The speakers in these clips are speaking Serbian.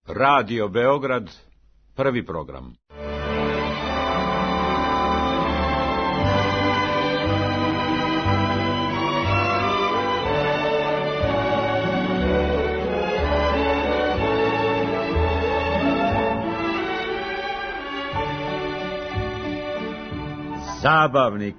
Radio Beograd, prvi program. Zabavnik.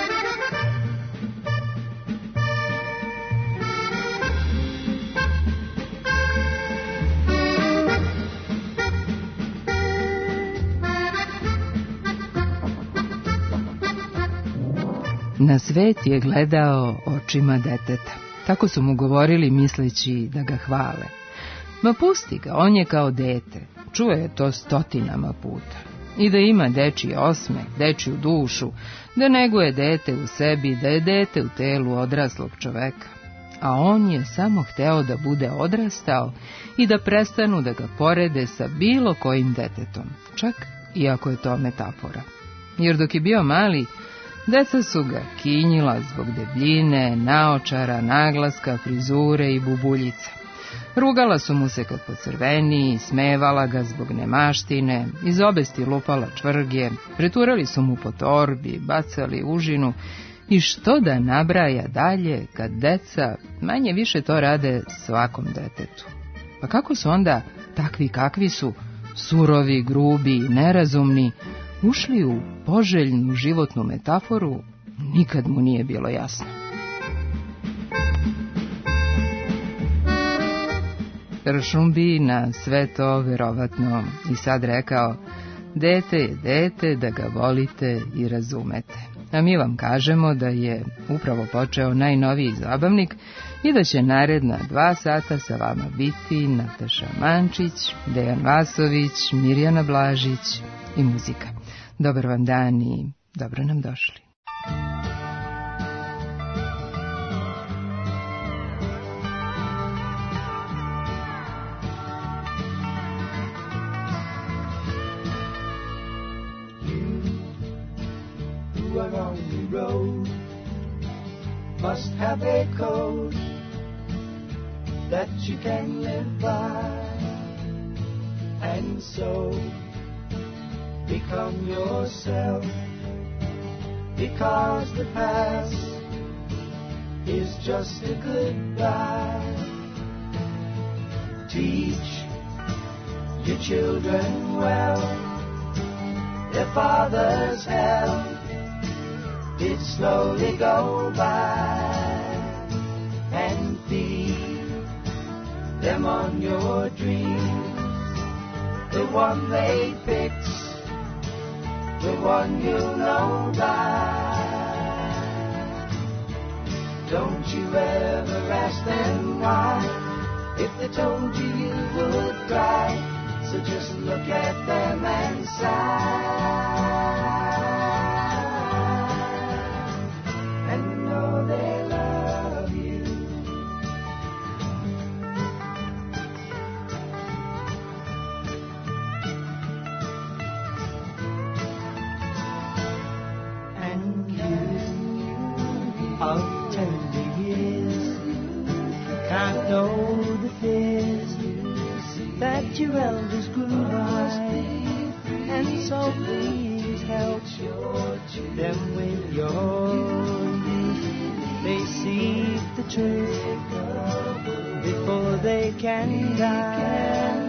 Na svet je gledao očima deteta. Tako su mu govorili misleći da ga hvale. Ma pusti ga, on je kao dete. Čuje je to stotinama puta. I da ima dečiji osmeh, dečiju dušu, da neguje dete u sebi, da je dete u telu odraslog čoveka. A on je samo hteo da bude odrastao i da prestanu da ga porede sa bilo kojim detetom, čak i ako je to metafora. Jer dok je bio mali, deca su ga kinjila zbog debljine, naočara, naglaska, frizure i bubuljica. Rugala su mu se kad pocrveni, smevala ga zbog nemaštine, iz obesti lupala čvrgje, preturali su mu po torbi, bacali užinu i što da nabraja dalje kad deca manje više to rade svakom detetu. Pa kako su onda takvi kakvi su, surovi, grubi i nerazumni, ušli u poželjnu životnu metaforu, nikad mu nije bilo jasno. Ršum bi na sve to verovatno i sad rekao: dete je dete, da ga volite i razumete. A mi vam kažemo da je upravo počeo najnoviji zabavnik i da će naredna 2 sata sa vama biti Nataša Mančić, Dejan Vasović, Mirjana Blažić i muzika. Dobar vam dan i dobro nam došli. Must have a code that you can live by, and so become yourself, because the past is just a goodbye. Teach your children well, their father's help did slowly go by, and feed them on your dreams, the one they fix, the one you know by. Don't you ever ask them why, if they told you you would cry, so just look at them and sigh. Of tender years, can't know the fears that your elders grew by, and so please help them with your youth. They seek the truth before they can die.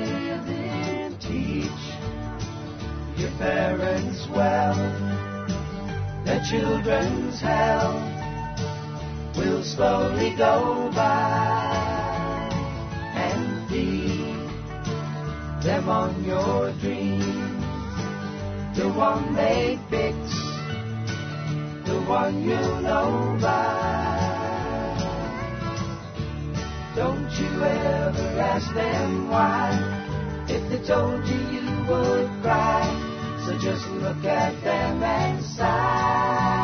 Teach your parents well, their children's hell will slowly go by, and feed them on your dreams, the one they fix, the one you know by. Don't you ever ask them why, if they told you you would cry, so just look at them and sigh.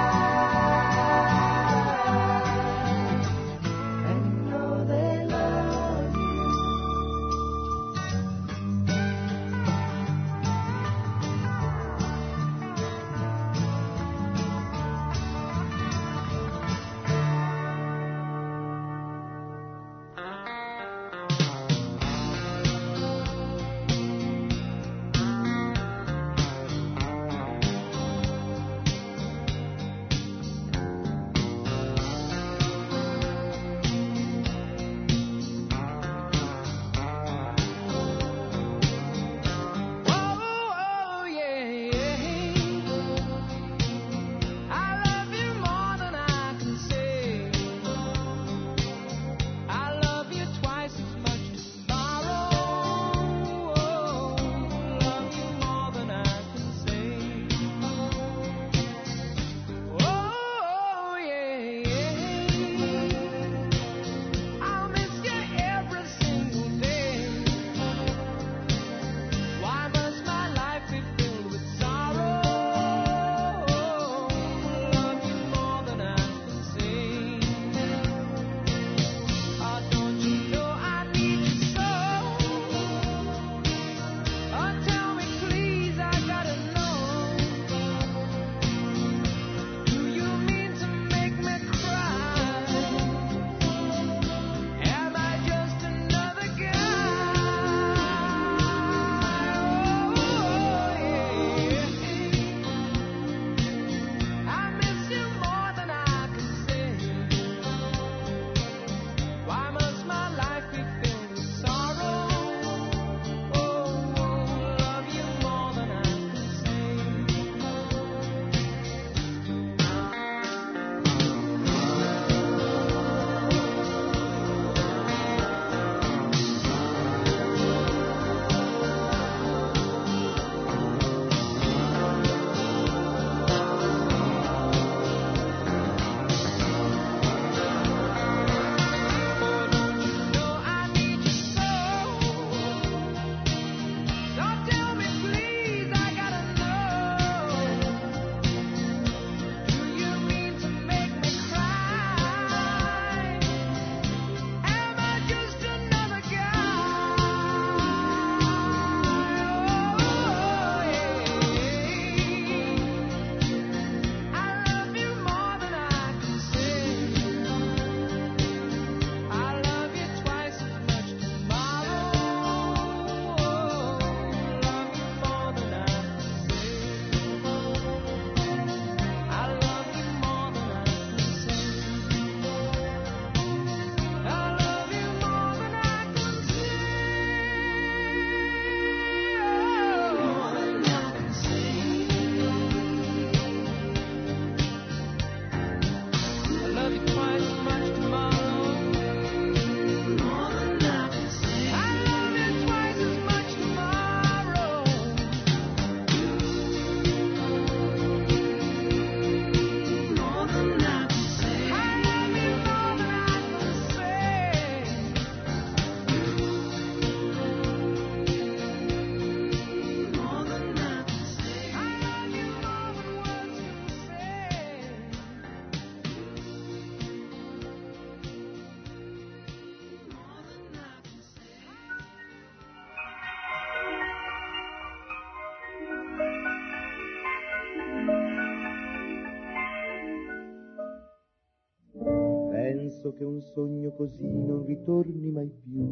penso che un sogno così non ritorni mai più.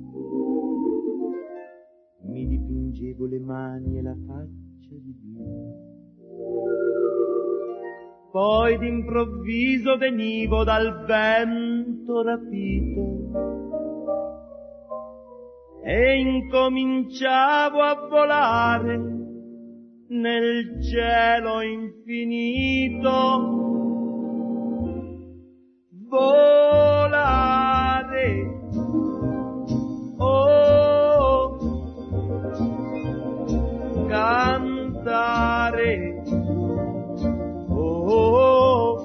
Mi dipingevo le mani e la faccia di blu. Poi d'improvviso venivo dal vento rapito e incominciavo a volare nel cielo infinito. Volare, oh, cantare, oh,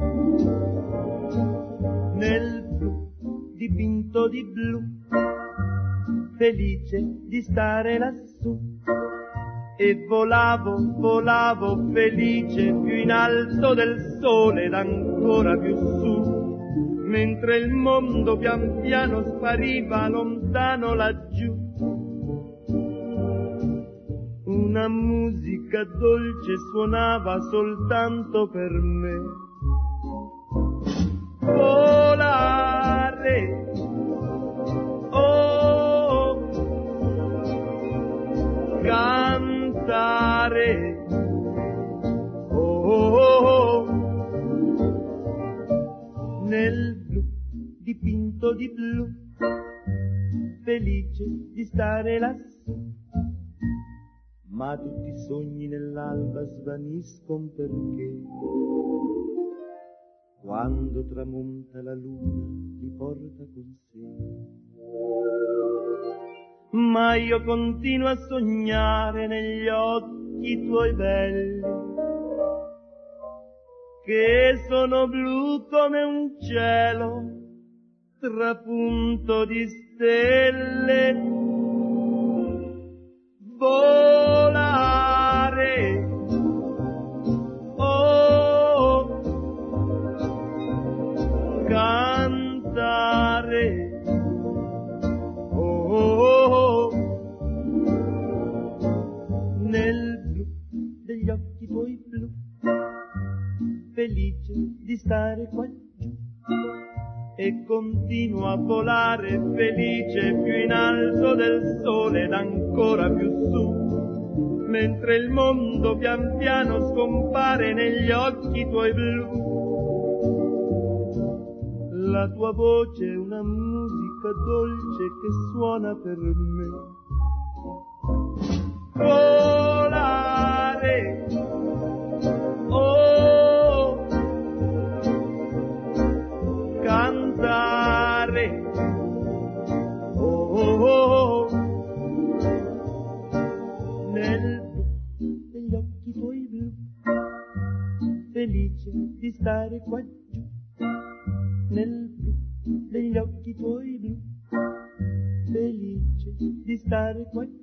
nel blu dipinto di blu, felice di stare lassù. E volavo, volavo felice più in alto del sole ed ancora più su, mentre il mondo pian piano spariva lontano laggiù. Una musica dolce suonava soltanto per me. Volare, oh, cantare, oh, nel blu dipinto di blu, felice di stare lassù. Ma tutti i sogni nell'alba svaniscono perché quando tramonta la luna li porta con sé. Ma io continuo a sognare negli occhi tuoi belli, che sono blu come un cielo trapunto di stelle. Volare, oh, cantare, oh, nel blu degli occhi tuoi blu, felice di stare qua giù. E continuo a volare felice più in alto del sole ed ancora più su, mentre il mondo pian piano scompare negli occhi tuoi blu. La tua voce è una musica dolce che suona per me. Volare, oh, cantare, oh, nel blu degli occhi tuoi blu, felice di stare qua giù, nel blu degli occhi tuoi blu, felice di stare qua giù.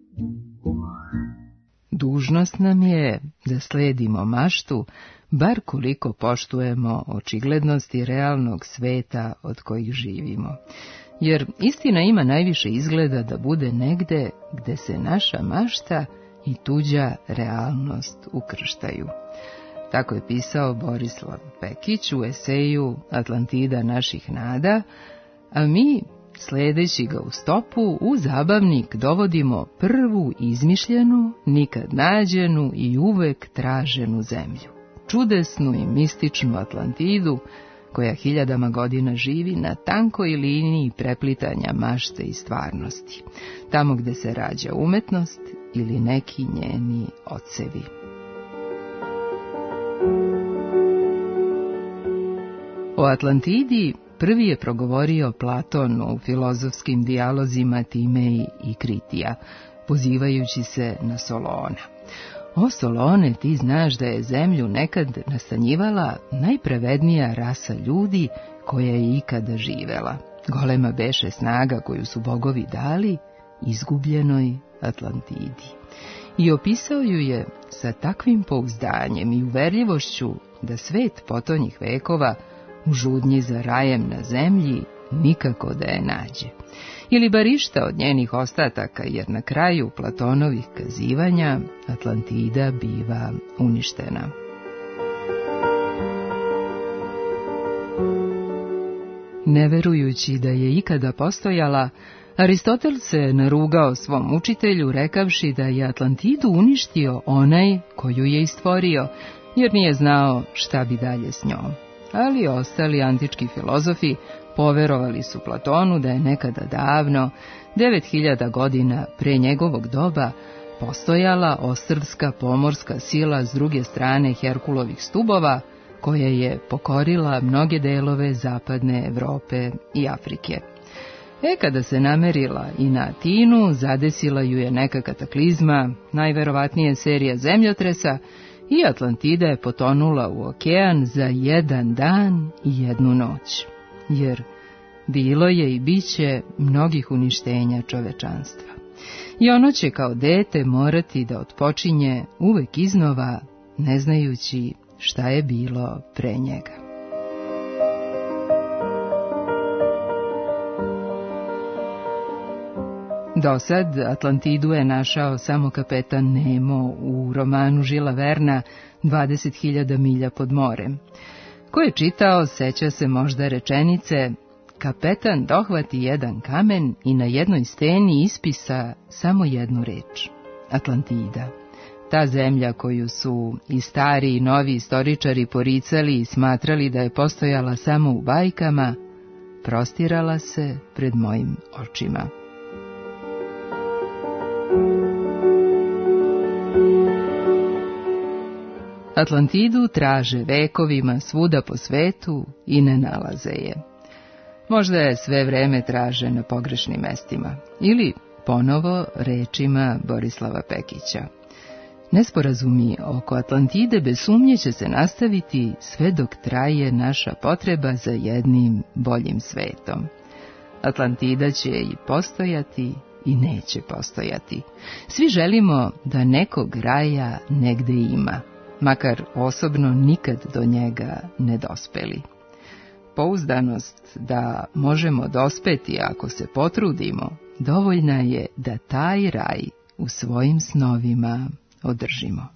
Dužnost nam je da sledimo maštu, bar koliko poštujemo očiglednosti realnog sveta od kojih živimo. Jer istina ima najviše izgleda da bude negde gde se naša mašta i tuđa realnost ukrštaju. Tako je pisao Borislav Pekić u eseju Atlantida naših nada, a mi, sledeći ga u stopu, u zabavnik dovodimo prvu izmišljenu, nikad nađenu i uvek traženu zemlju. Čudesnu i mističnu Atlantidu, koja hiljadama godina živi na tankoj liniji preplitanja mašte i stvarnosti, tamo gde se rađa umetnost ili neki njeni ocevi. O Atlantidi prvi je progovorio Platon u filozofskim dijalozima Timej i Kritija, pozivajući se na Solona. O Solone, ti znaš da je zemlju nekad nastanjivala najpravednija rasa ljudi koja je ikada živela. Golema beše snaga koju su bogovi dali izgubljenoj Atlantidi. I opisao ju je sa takvim pouzdanjem i uverljivošću da svet potonjih vekova u žudnji za rajem na zemlji nikako da je nađe. Ili bar išta od njenih ostataka, jer na kraju Platonovih kazivanja Atlantida biva uništena. Ne verujući da je ikada postojala, Aristotel se narugao svom učitelju rekavši da je Atlantidu uništio onaj koju je i stvorio, jer nije znao šta bi dalje s njom. Ali ostali antički filozofi poverovali su Platonu da je nekada davno, 9000 godina pre njegovog doba, postojala ostrvska pomorska sila s druge strane Herkulovih stubova, koja je pokorila mnoge delove zapadne Evrope i Afrike. Kada se namerila i na Atinu, zadesila ju je neka kataklizma, najverovatnije serija zemljotresa, i Atlantida je potonula u okean za 1 dan i 1 noć, jer bilo je i biće mnogih uništenja čovečanstva. I ono će kao dete morati da otpočinje uvek iznova, ne znajući šta je bilo pre njega. Do sad Atlantidu je našao samo kapetan Nemo u romanu Žila Verna 20.000 milja pod morem. Ko je čitao, seća se možda rečenice: kapetan dohvati jedan kamen i na jednoj steni ispisa samo jednu reč: Atlantida. Ta zemlja koju su i stari i novi istoričari poricali i smatrali da je postojala samo u bajkama, prostirala se pred mojim očima. Atlantidu traže vekovima svuda po svetu i ne nalaze je. Možda je sve vreme traže na pogrešnim mestima, ili ponovo rečima Borislava Pekića: nesporazumi oko Atlantide bez sumnje će se nastaviti sve dok traje naša potreba za jednim boljim svetom. Atlantida će i postojati i neće postojati. Svi želimo da nekog raja negde ima, makar osobno nikad do njega ne dospeli. Pouzdanost da možemo dospeti ako se potrudimo, dovoljna je da taj raj u svojim snovima održimo.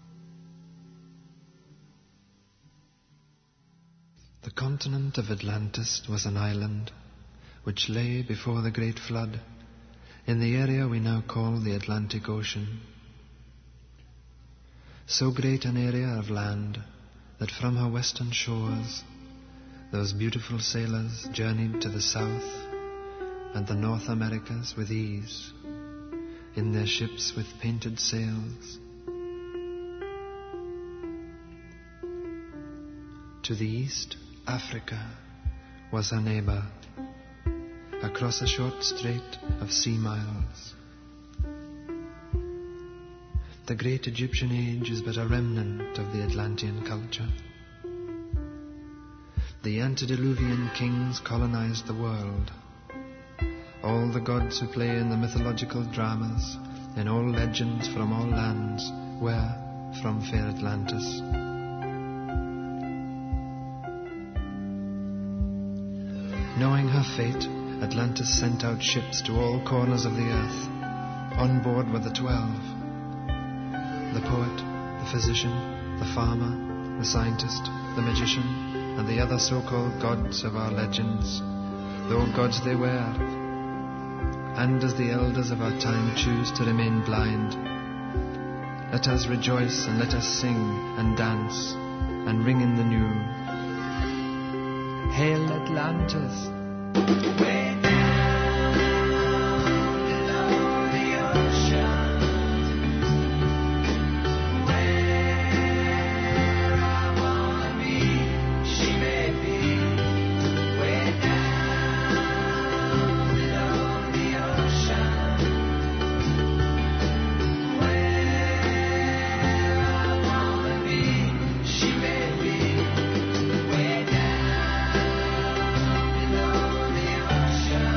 The continent of Atlantis was an island which lay before the great flood in the area we now call the Atlantic Ocean. So great an area of land that from her western shores those beautiful sailors journeyed to the south and the North Americas with ease, in their ships with painted sails. To the east, Africa was her neighbor, across a short strait of sea miles. The great Egyptian age is but a remnant of the Atlantean culture. The antediluvian kings colonized the world. All the gods who play in the mythological dramas, in all legends from all lands, were from fair Atlantis. Knowing her fate, Atlantis sent out ships to all corners of the earth. On board were the 12. The poet, the physician, the farmer, the scientist, the magician, and the other so-called gods of our legends, though gods they were. And as the elders of our time choose to remain blind, let us rejoice and let us sing and dance and ring in the new. Hail Atlantis! Ocean.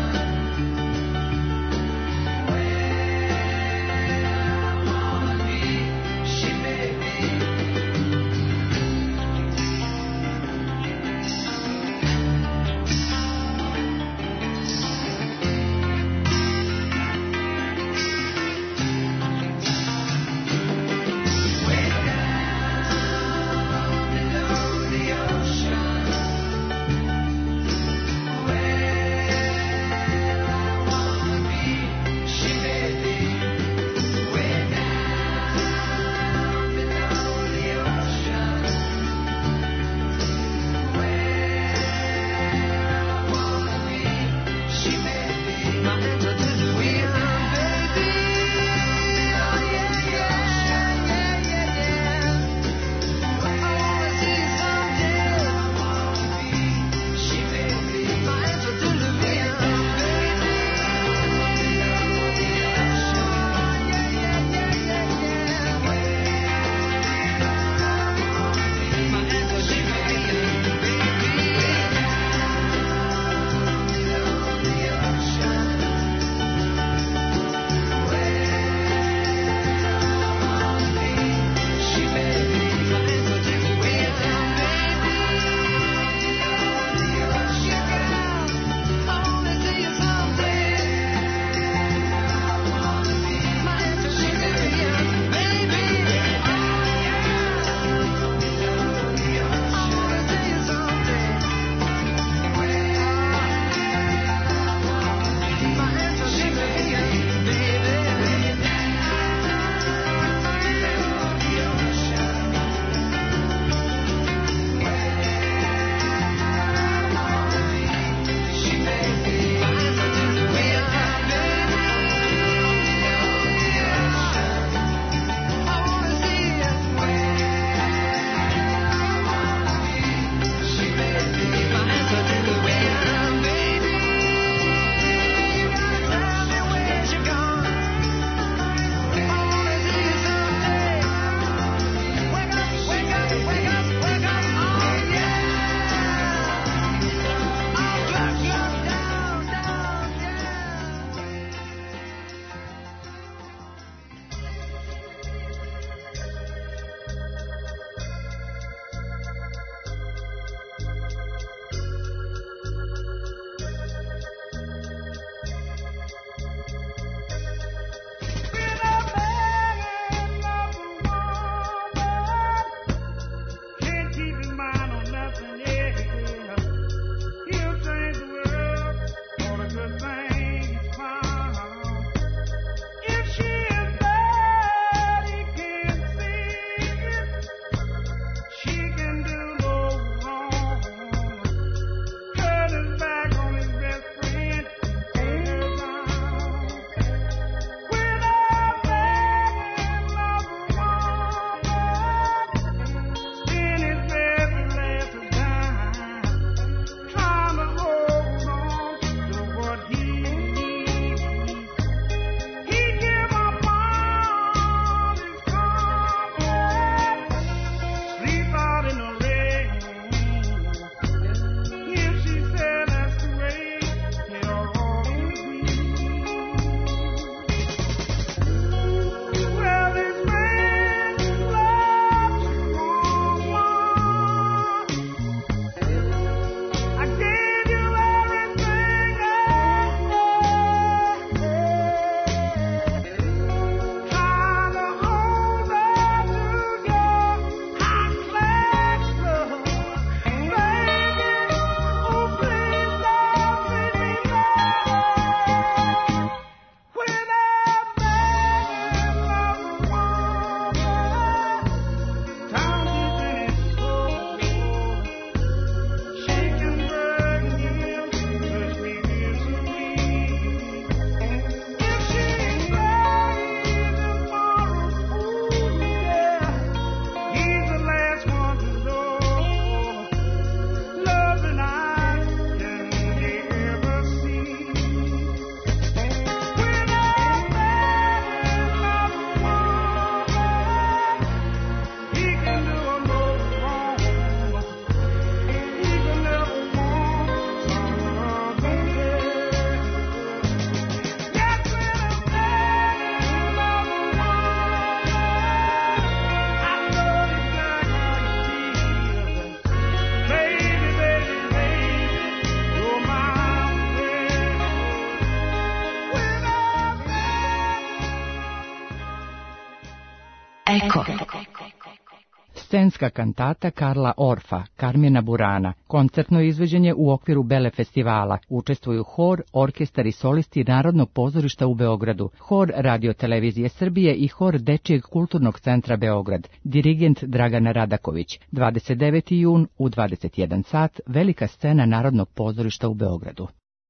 Eko. Scenska kantata Karla Orfa, Karmjena Burana, koncertno izvođenje u okviru Bele festivala. Učestvuju hor, orkestar i solisti Narodnog pozorišta u Beogradu, hor Radio-televizije Srbije i hor Dečijeg kulturnog centra Beograd. Dirigent Dragana Radaković. 29. jun u 21 sat, velika scena Narodnog pozorišta u Beogradu.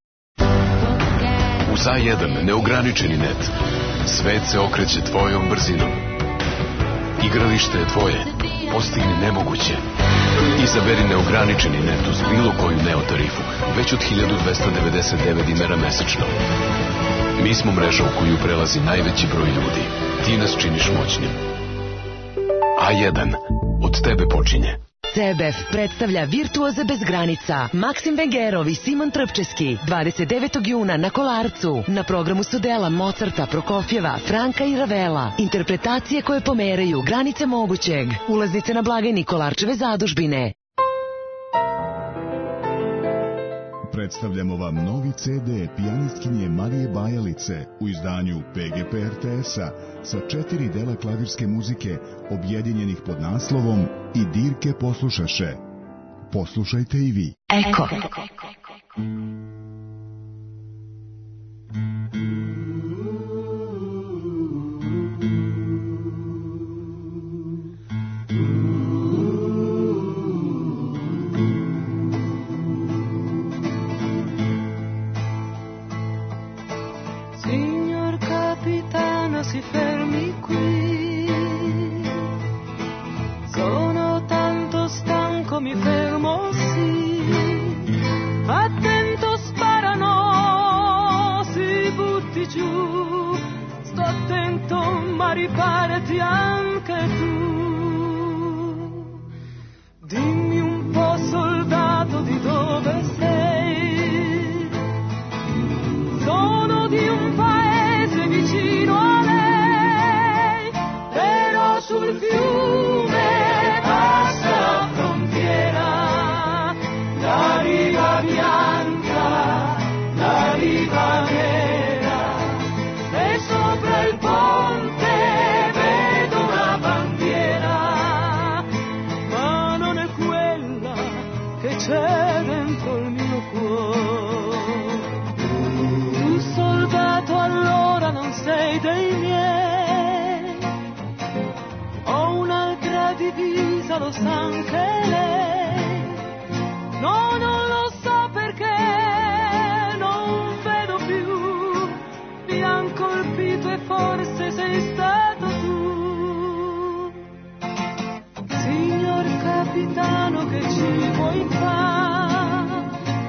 Uz A1 neograničeni net. Svet se okreće tvojom brzinom. Igralište je tvoje. Postigni nemoguće. Izaberi neograničeni net uz bilo koju Neo tarifu, već od 1299 dinara mesečno. Mi smo mreža u koju prelazi najveći broj ljudi. Ti nas činiš moćnim. A1. Od tebe počinje. CBF predstavlja Virtuoze bez granica. Maksim Vengerov i Simon Trpčeski. 29. juna na Kolarcu. Na programu su dela Mozarta, Prokofjeva, Franka i Ravela. Interpretacije koje pomeraju granice mogućeg. Ulaznice na blagajni Kolarčeve zadužbine. Predstavljamo vam novi CD pijanistkinje Marije Bajalice u izdanju PGP RTS-a sa 4 dela klavirske muzike objedinjenih pod naslovom I dirke poslušaše. Poslušajte i vi. Eko. Si fermi qui, sono tanto stanco, mi fermo sì, attento sparano, si butti giù, sto attento ma riparati anche tu, dimmi un po' soldato di dove sei, sono di un paese vicino a sul fiume passa la frontiera, la riva bianca, la riva nera, e sopra il ponte vedo una bandiera, ma non è quella che c'è dentro il mio cuore. Tu soldato allora non sei dei miei, divisa lo sa anche lei, no, non lo so perché non vedo più, mi han colpito e forse sei stato tu, signor capitano che ci vuoi fare,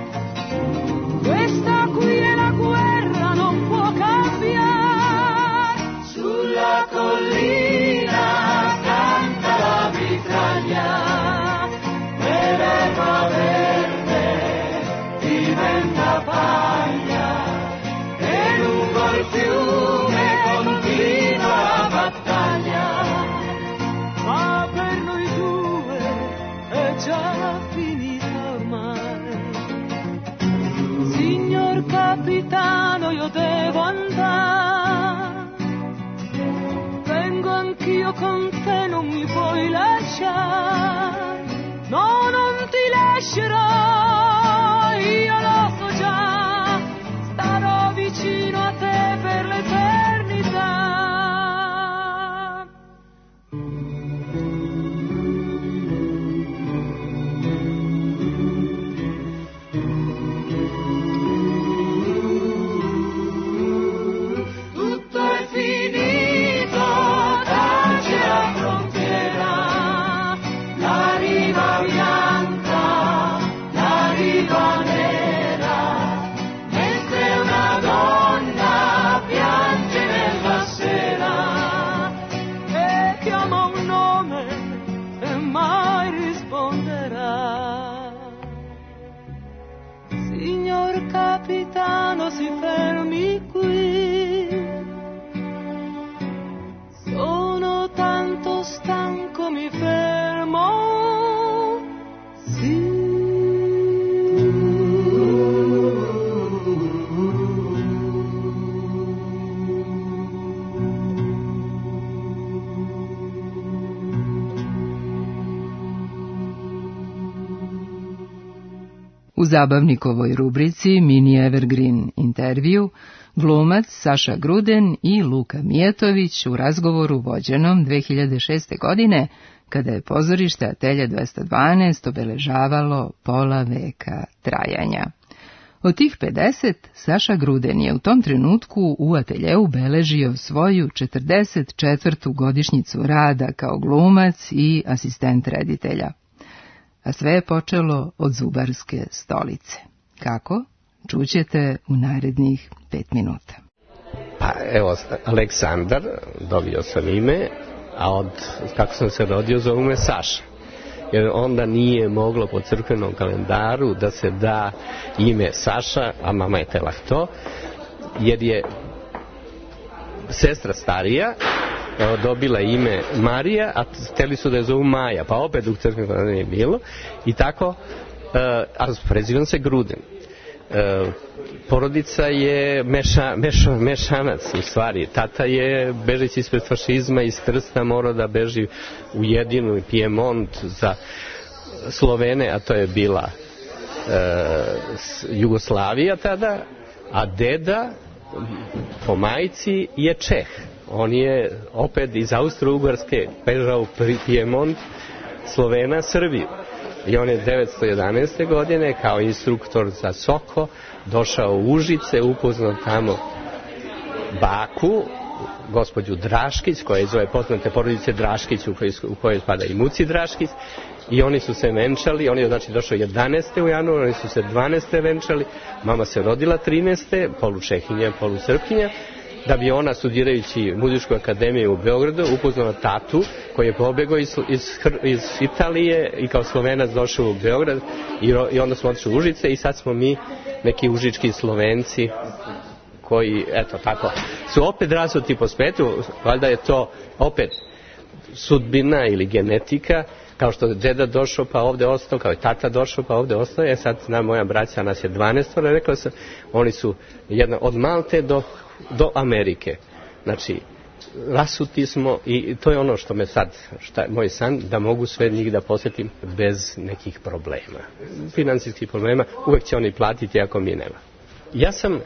questa qui è la guerra, non può cambiare, sulla collina e l'erba verde diventa paglia e lungo il fiume continua la battaglia, ma per noi due è già finita ormai, signor capitano io devo andare, vengo anch'io con te, non mi puoi lasciare, no, non ti lascerò, io lo so già, starò vicino a te per l'eternità. Tutto è finito, tace la frontiera, la riva bianca, la riva nera, mentre una donna piange nella sera e chiama un nome e mai risponderà. Signor capitano si fermi qui, sono tanto stanco mi fermo. U zabavnikovoj rubrici Mini Evergreen intervju glumac Saša Gruden i Luka Mijetović u razgovoru vođenom 2006. godine, kada je pozorište Atelje 212 obeležavalo pola veka trajanja. Od tih 50, Saša Gruden je u tom trenutku u Ateljeu beležio svoju 44. godišnjicu rada kao glumac i asistent reditelja. A sve je počelo od Zubarske stolice. Kako? Čućete u narednih 5 minuta. Pa evo, Aleksandar, dobio sam ime, a kako sam se rodio zovu me Saša. Jer onda nije moglo po crkvenom kalendaru da se da ime Saša, a mama je tela to, jer je sestra starija dobila ime Marija, a hteli su da je zovu Maja, pa opet u crkvenom kalendaru nije bilo. I tako, a prezivam se Gruden. Porodica je mešanac u stvari. Tata je, bežeći ispred fašizma iz Trsta, morao da beži u jedinu Piemont za Slovene, a to je bila Jugoslavija tada, a deda po majci je Čeh. On je opet iz Austro-Ugarske bežao u Piemont, Slovena, Srbiju. I on je 1911. godine kao instruktor za Soko došao u Užice, upoznao tamo baku, gospođu Draškić, koja je iz ove poznate porodice Draškić u kojoj spada i Muci Draškić, i oni su se venčali. On je znači došao 11. u januar, oni su se 12. venčali, mama se rodila 13. polu Čehinja, polu Srpkinja, da bi ona, studirajući muzičku akademiju u Beogradu, upoznala tatu koji je pobegao iz Italije i kao Slovenac došao u Beograd, i onda smo otišli u Užice i sad smo mi neki užički Slovenci koji, eto tako, su opet rasuti po svetu. Valjda je to opet sudbina ili genetika, kao što je deda došao pa ovde ostao, kao i tata došao pa ovde ostao. Sad moja braća, nas je 12, rekla sam, oni su jedna od Malte do Amerike. Znači, rasuti smo, i to je ono što me sad, moj san, da mogu sve njih da posjetim bez nekih problema. Finansijskih problema, uvek će oni platiti ako mi nema. Ja sam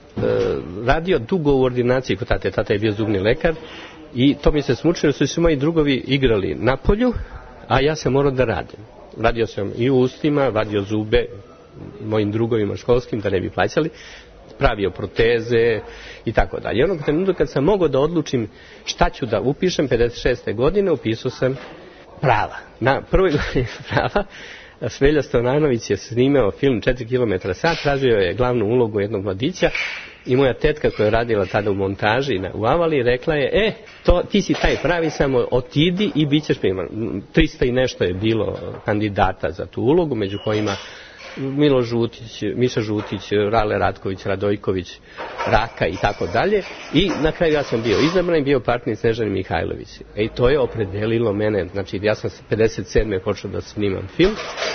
radio dugo u ordinaciji kod tate. Tata je bio zubni lekar i to mi se smučilo, su svi moji drugovi igrali na polju, a ja sam morao da radim. Radio sam i u ustima, vadio zube mojim drugovima školskim da ne bi plaćali, pravio proteze i tako dalje. Onog trenutka kad sam mogao da odlučim šta ću da upišem, 56. godine upisao sam prava. Na prvoj godini prava Svelja Stojanović je snimao film 4 km/h, tražio je glavnu ulogu jednog mladića i moja tetka koja je radila tada u montaži u Avali rekla je, ti si taj pravi, samo otidi i bit ćeš priman. 300 i nešto je bilo kandidata za tu ulogu, među kojima Milo Žutić, Miša Žutić, Rale Ratković, Radojković, Raka i tako dalje. I na kraju ja sam bio izabran i bio partner Snežani Mihajlović. I to je opredelilo mene. Znači, ja sam 57. počeo da snimam film,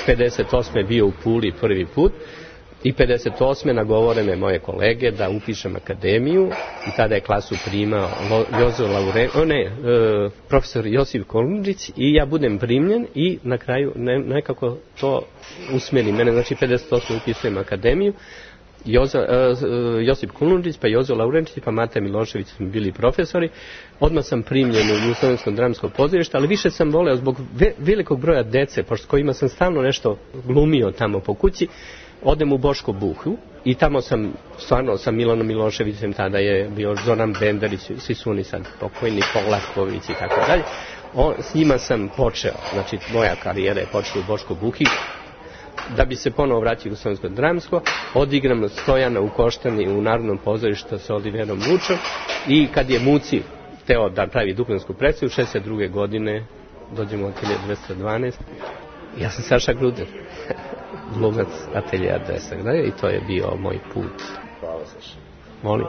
58. bio u Puli prvi put i 58. nagovore me moje kolege da upišem akademiju i tada je klasu primao profesor Josip Kolundžić i ja budem primljen i na kraju nekako to usmeri mene. Znači 58. upisujem akademiju, Josip Kolundžić, pa Jozo Laurenčić, pa Mate Milošević su bili profesori. Odmah sam primljen u Jugoslovensko dramsko pozorište, ali više sam voleo zbog velikog broja dece, pošto kojima sam stalno nešto glumio tamo po kući. Odem u Boško Buhu i tamo sam stvarno sa Milanom Miloševićem, tada je bio Zoran Benderić, svi su oni sad pokojni, Polaković i tako dalje. S njima sam počeo, znači moja karijera je počela u Boško Buhi. Da bi se ponovo vratio u Slovensko dramsko, odigram Stojana u Koštani u Narodnom pozorištu sa Oliverom Lučom i kad je Muci teo da pravi duplansku predstavu, 62. godine dođemo od 1212. Ja sam Saša Gruden, glumac Ateljeja 200, i to je bio moj put. Hvala, Saša. Molim.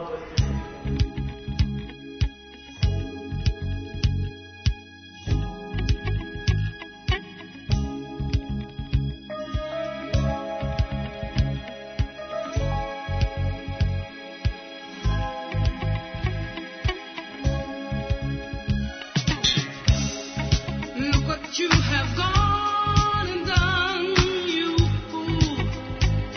You have gone and done, you fool.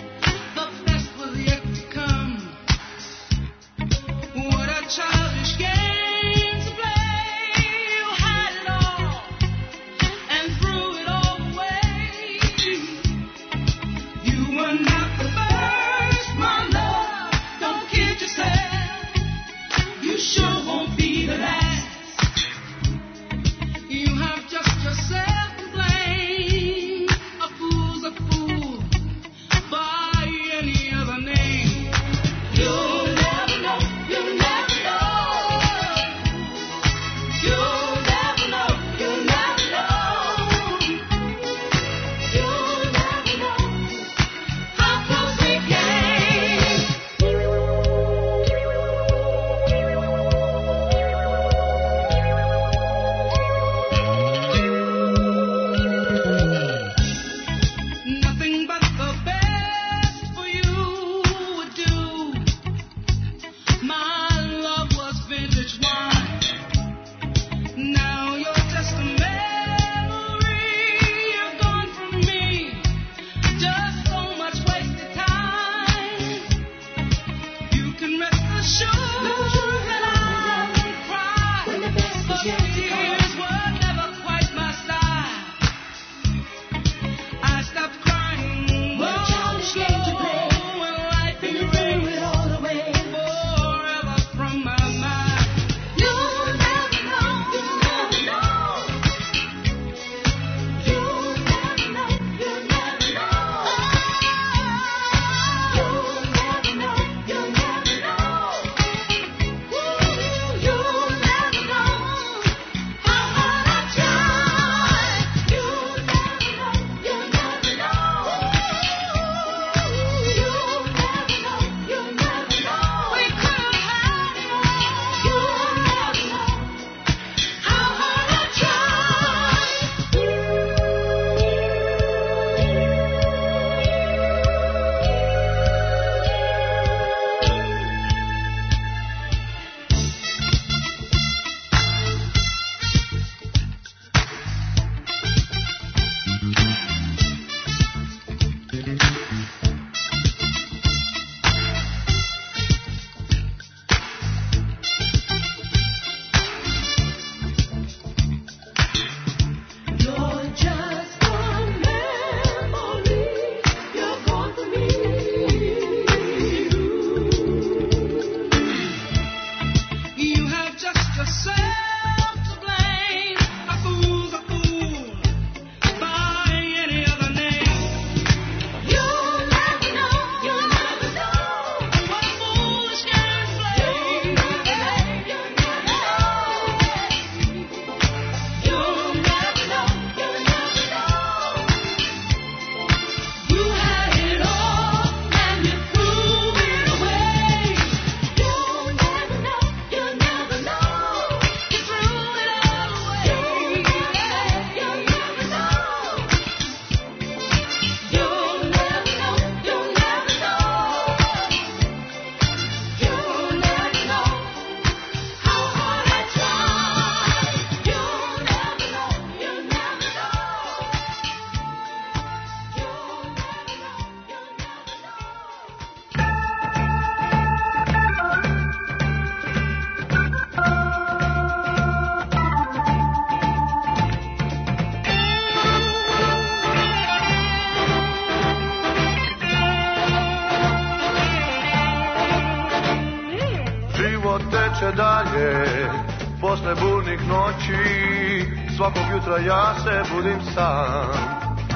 Posle burnih noći svakog jutra ja se budim sam.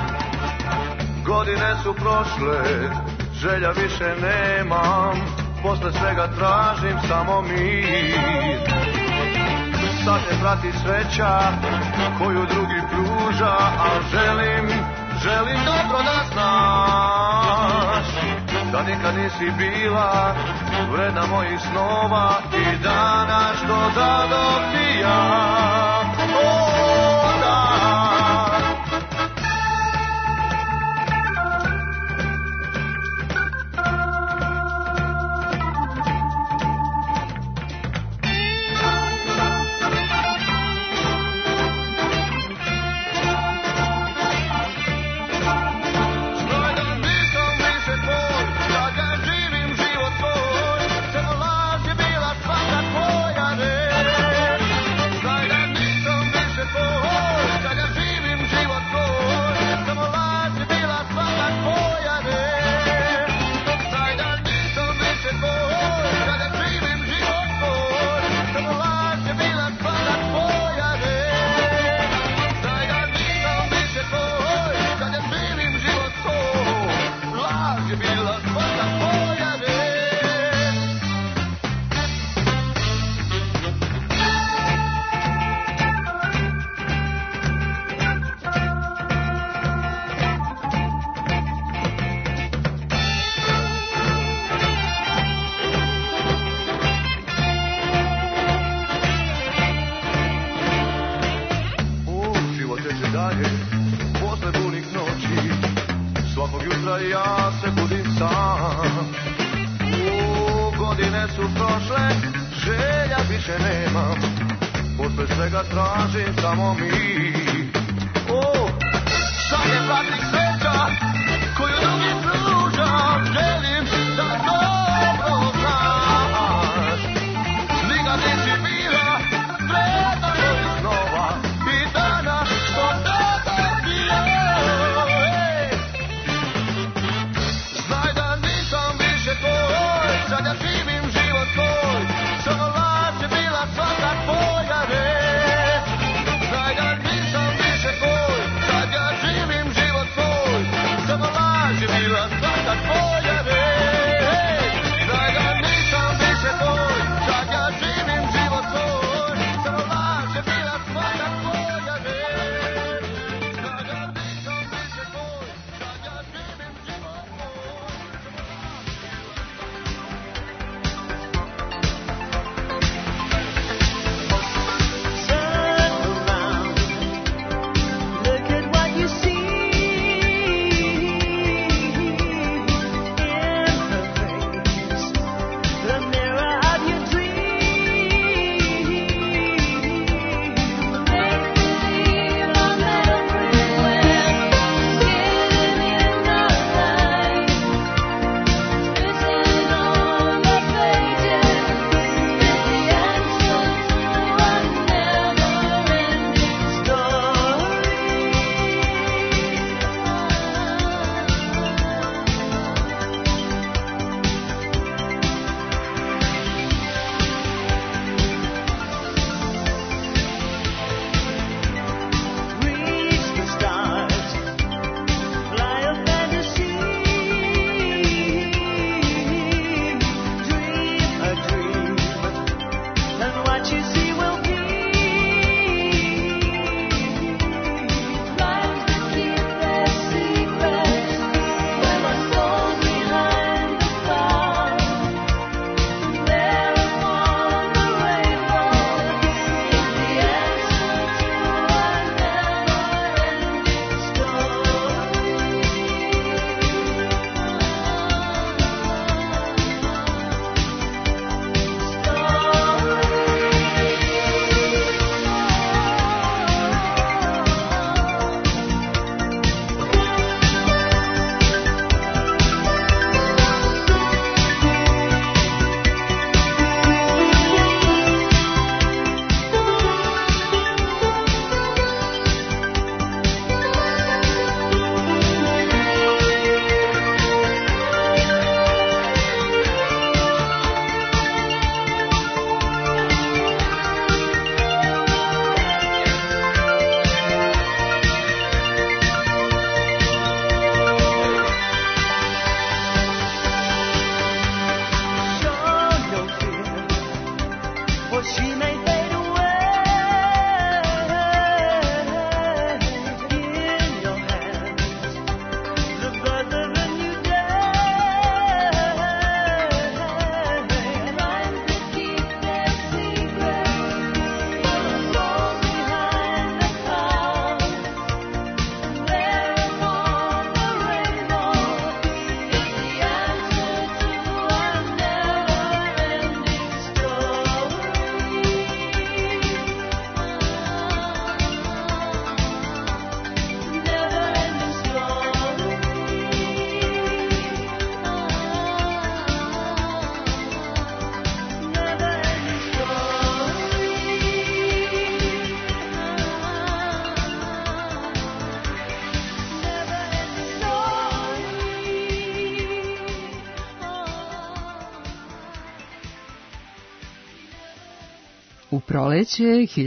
Godine su prošle, želja više nemam, posle svega tražim samo mir. Sad me prati sreća koju drugi pruža, al želim dobro da znaš da nikad nisi bila vredna mojih snova i dana što dadok ti ja. Bila svaka tvoja reč. proleće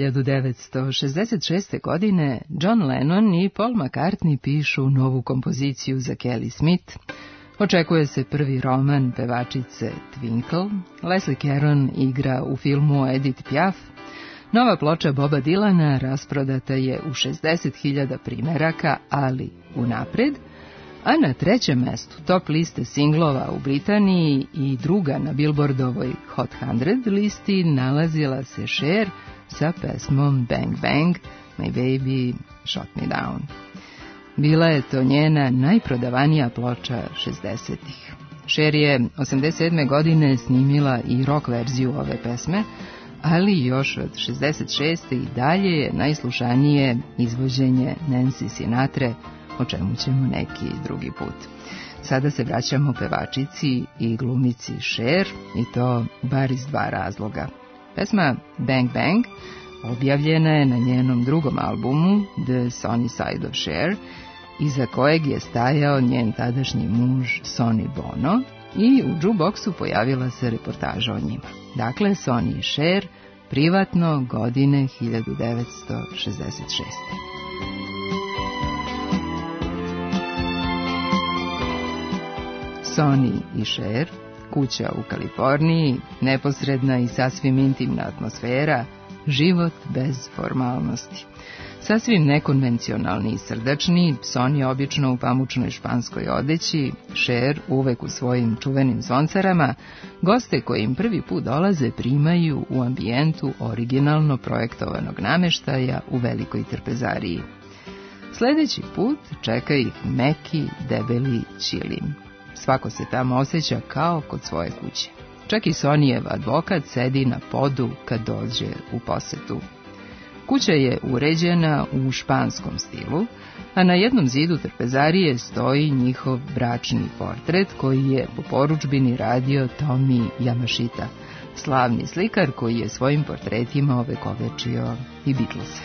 1966. godine John Lennon i Paul McCartney pišu novu kompoziciju za Kelly Smith. Očekuje se prvi roman pevačice Twinkle. Leslie Caron igra u filmu Edith Piaf. Nova ploča Boba Dylana rasprodata je u 60.000 primeraka, ali unapred, a na trećem mestu top liste singlova u Britaniji i druga na Billboardovoj Hot 100 listi nalazila se Cher sa pesmom Bang Bang, My Baby Shot Me Down. Bila je to njena najprodavanija ploča 60-ih. Cher je 87. godine snimila i rock verziju ove pesme, ali još od 66. i dalje je najslušanije izvođenje Nancy Sinatre, o čemu ćemo neki drugi put. Sada se vraćamo pevačici i glumici Cher, i to bar iz dva razloga. Pesma Bang Bang objavljena je na njenom drugom albumu The Sunny Side of Cher, iza kojeg je stajao njen tadašnji muž Sonny Bono, i u jukeboxu pojavila se reportaža o njima. Dakle, Sonny i Cher, privatno, godine 1966. Sonny i Cher, kuća u Kaliforniji, neposredna i sasvim intimna atmosfera, život bez formalnosti. Sasvim nekonvencionalni i srdačni, Sonny obično u pamučnoj španskoj odeći, Cher uvek u svojim čuvenim zvoncarama, goste koji im prvi put dolaze primaju u ambijentu originalno projektovanog nameštaja u velikoj trpezariji. Sljedeći put čeka ih meki, debeli ćilim. Svako se tamo osjeća kao kod svoje kuće. Čak i Sonnyjev advokat sedi na podu kad dođe u posetu. Kuća je uređena u španskom stilu, a na jednom zidu trpezarije stoji njihov bračni portret koji je po porudžbini radio Tommy Yamashita, slavni slikar koji je svojim portretima ovekovečio i Beatlese.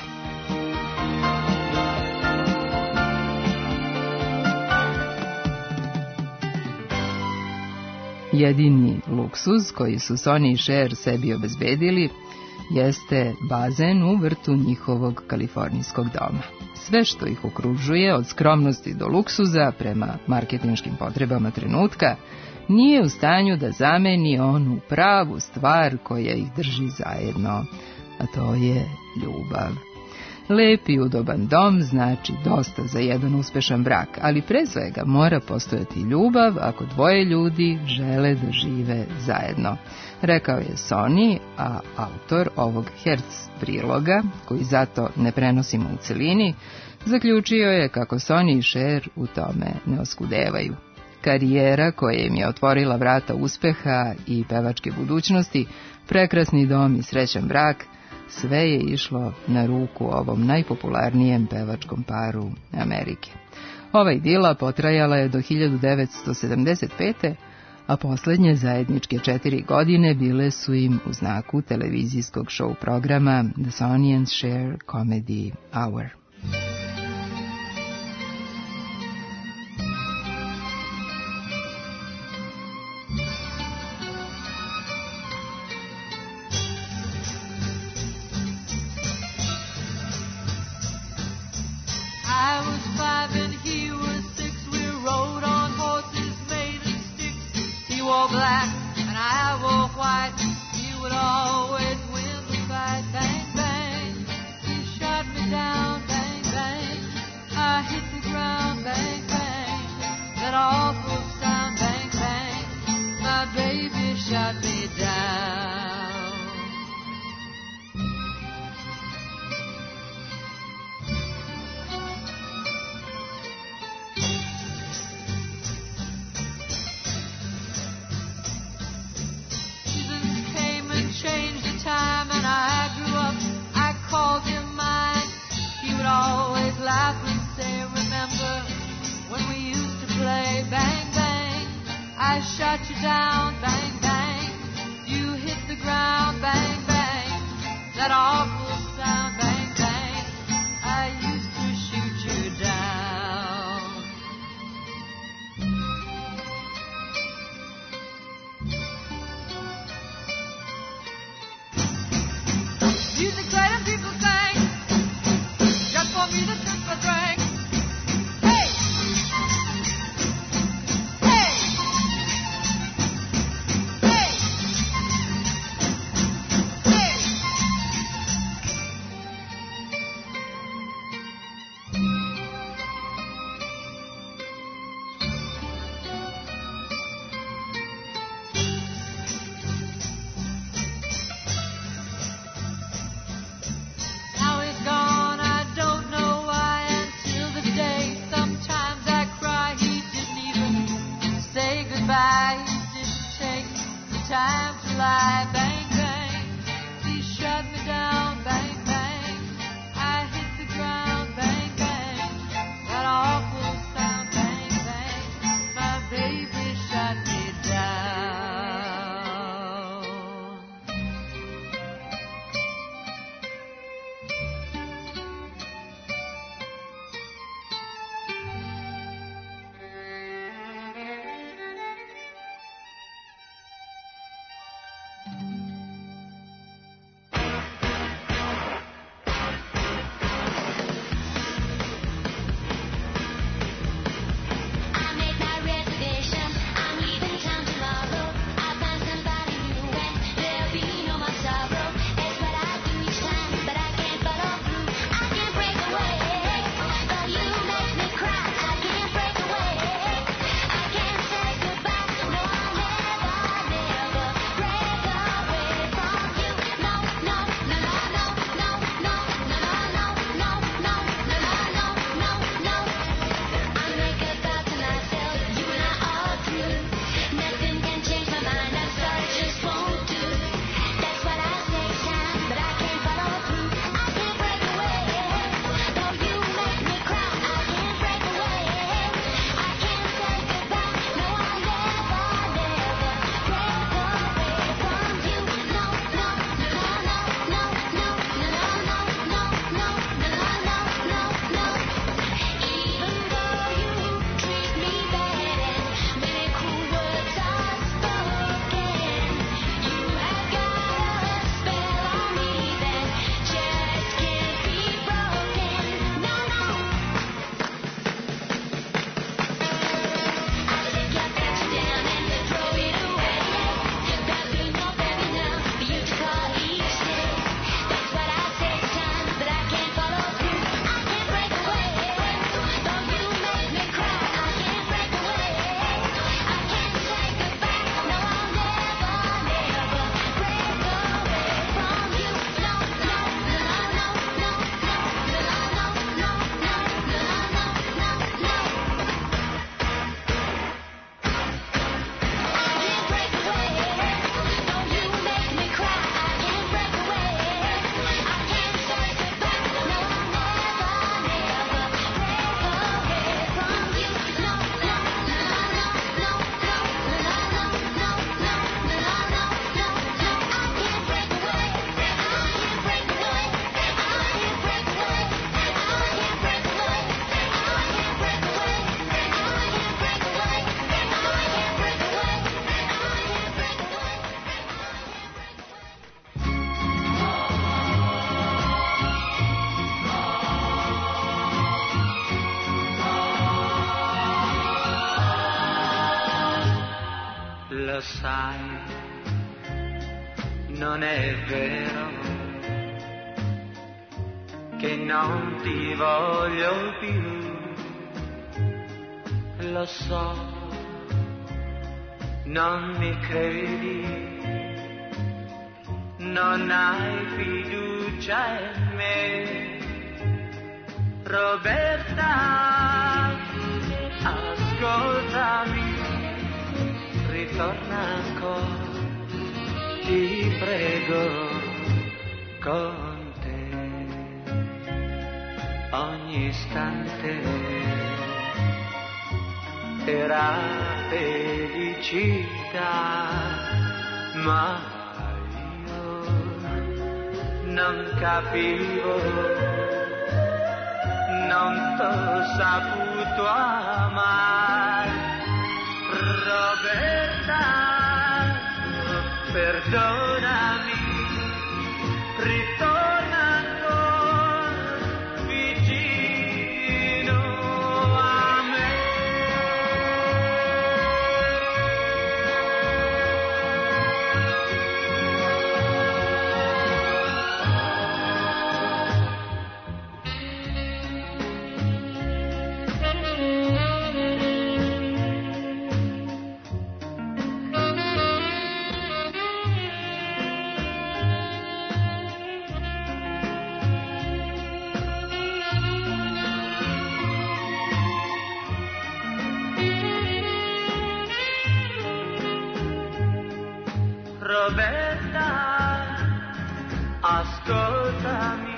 Jedini luksuz koji su Sonny i Cher sebi obezbedili jeste bazen u vrtu njihovog kalifornijskog doma. Sve što ih okružuje, od skromnosti do luksuza prema marketinškim potrebama trenutka, nije u stanju da zameni onu pravu stvar koja ih drži zajedno, a to je ljubav. Lep i udoban dom znači dosta za jedan uspešan brak, ali pre svega mora postojati ljubav ako dvoje ljudi žele da žive zajedno, rekao je Sonny, a autor ovog Hertz priloga, koji zato ne prenosimo u celini, zaključio je kako Sonny i Cher u tome ne oskudevaju. Karijera koja im je otvorila vrata uspeha i pevačke budućnosti, prekrasni dom i srećan brak, sve je išlo na ruku ovom najpopularnijem pevačkom paru Amerike. Ova idila potrajala je do 1975. a posljednje zajedničke 4 godine bile su im u znaku televizijskog show programa The Sonny and Cher Comedy Hour. Black and I wore white, you would always win the fight. Bang, bang, you shot me down. Bang, bang, I hit the ground. Bang, bang, that awful sound. Bang, bang, my baby shot me down. Changed the time and I grew up, I called him mine. He would always laugh and say, remember when we used to play. Bang, bang, I shot you down. Bang, bang, you hit the ground. Bang, bang, that awful sound. Bang, bang, I used to shoot you down. sai, non è vero che non ti voglio più, lo so, non mi credi, non hai fiducia in me, Roberta, ascoltami, ritorna ancora, ti prego, con te, ogni istante era felicità, ma io non capivo, non t'ho saputo amare, Roberta, perdonami, ritorna ancora vicino a me. Roberta, ascoltami,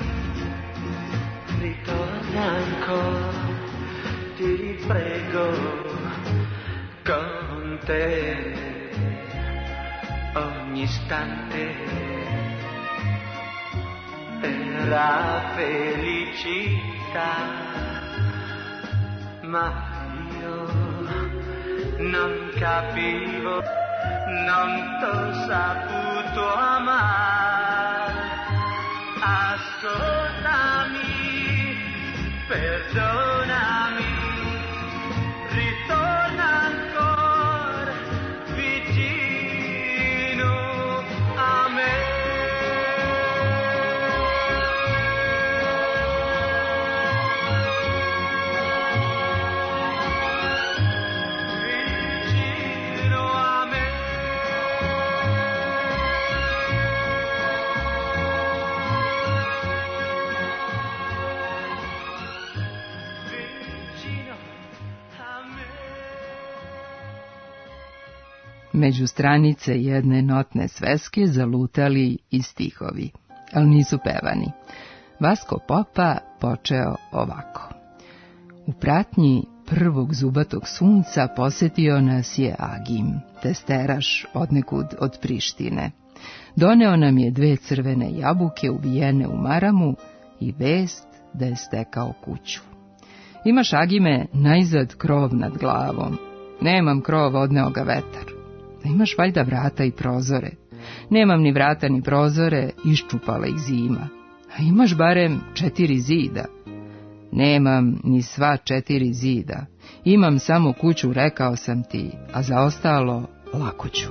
ritorna ancora, ti prego, con te, ogni istante era felicità, ma io non capivo, non t'ho saputo amare, ascoltami, perdonami, ritorna ancora vicino a me. Među stranice jedne notne sveske zalutali i stihovi, ali nisu pevani. Vasko Popa počeo ovako. U pratnji prvog zubatog sunca posetio nas je Agim, testeraš odnekud od Prištine. Doneo nam je 2 crvene jabuke uvijene u maramu i vest da je stekao kuću. Imaš, Agime, najzad krov nad glavom. Nemam krov, odneo ga vetar. Imaš valjda vrata i prozore. Nemam ni vrata ni prozore, iščupala ih zima. A imaš barem 4 zida. Nemam ni sva 4 zida. Imam samo kuću, rekao sam ti, a za ostalo lako ću.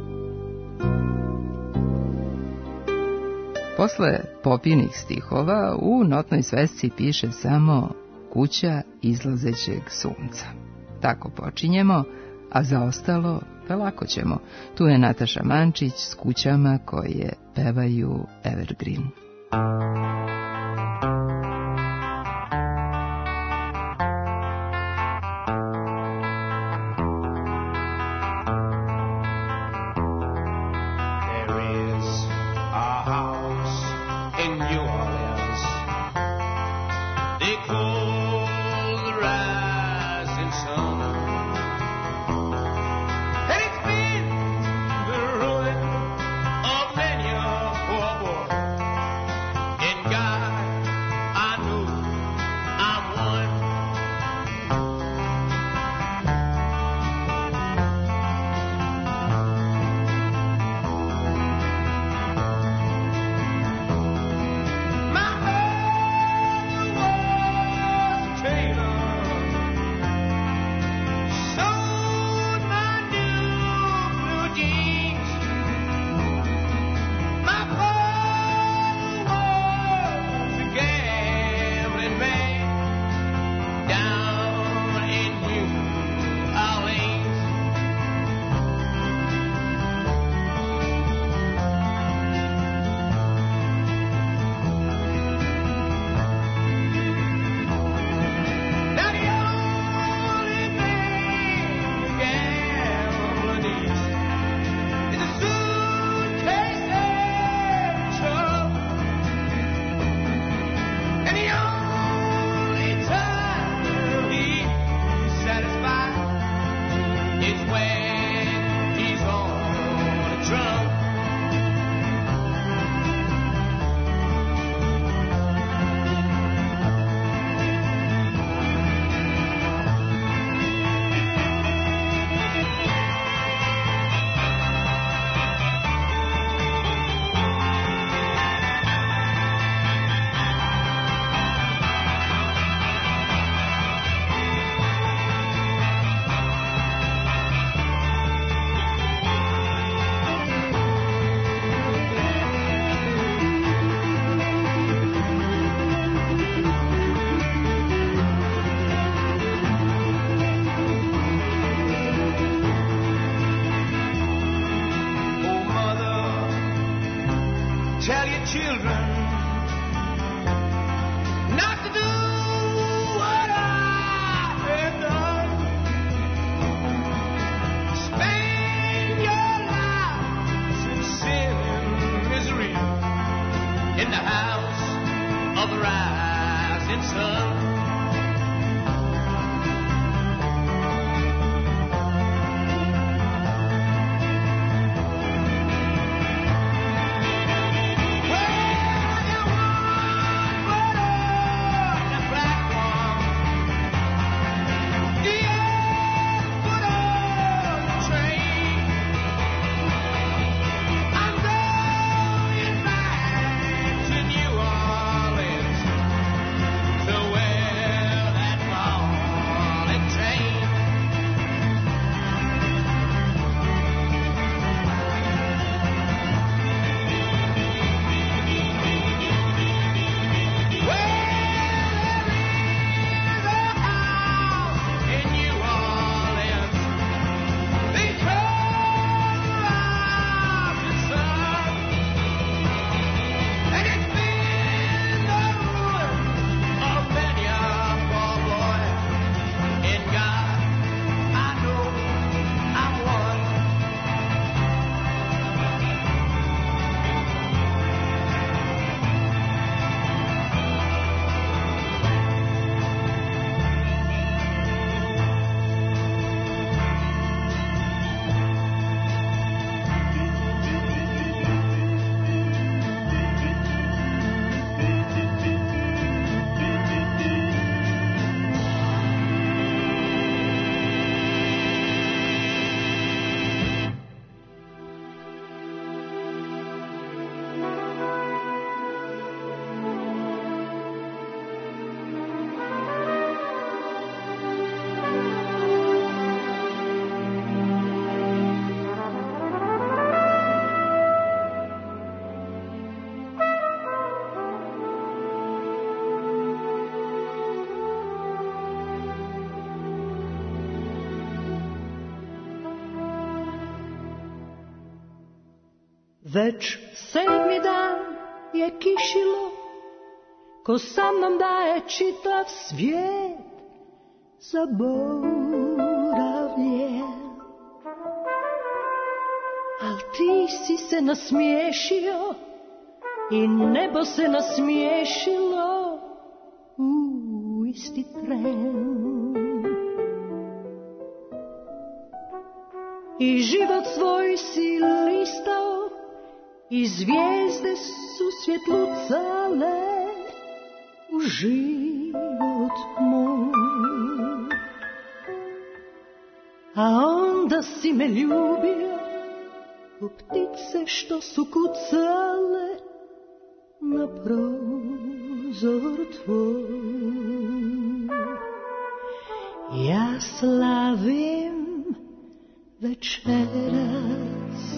Posle Popinih stihova u notnoj svesci piše samo kuća izlazećeg sunca. Tako počinjemo, a za ostalo lako ćemo. Tu je Nataša Mančić s kućama koje pevaju Evergreen. God Već 7. dan je kišilo, ko sa mnom daje čitav svijet zaboravljen. Al ti si se nasmiješio i nebo se nasmiješilo u isti tren. I život svoj si listao i zvijezde su svjetlucale u život moj. A onda si me ljubio u ptice što su kucale na prozor tvoj. Ja slavim večeras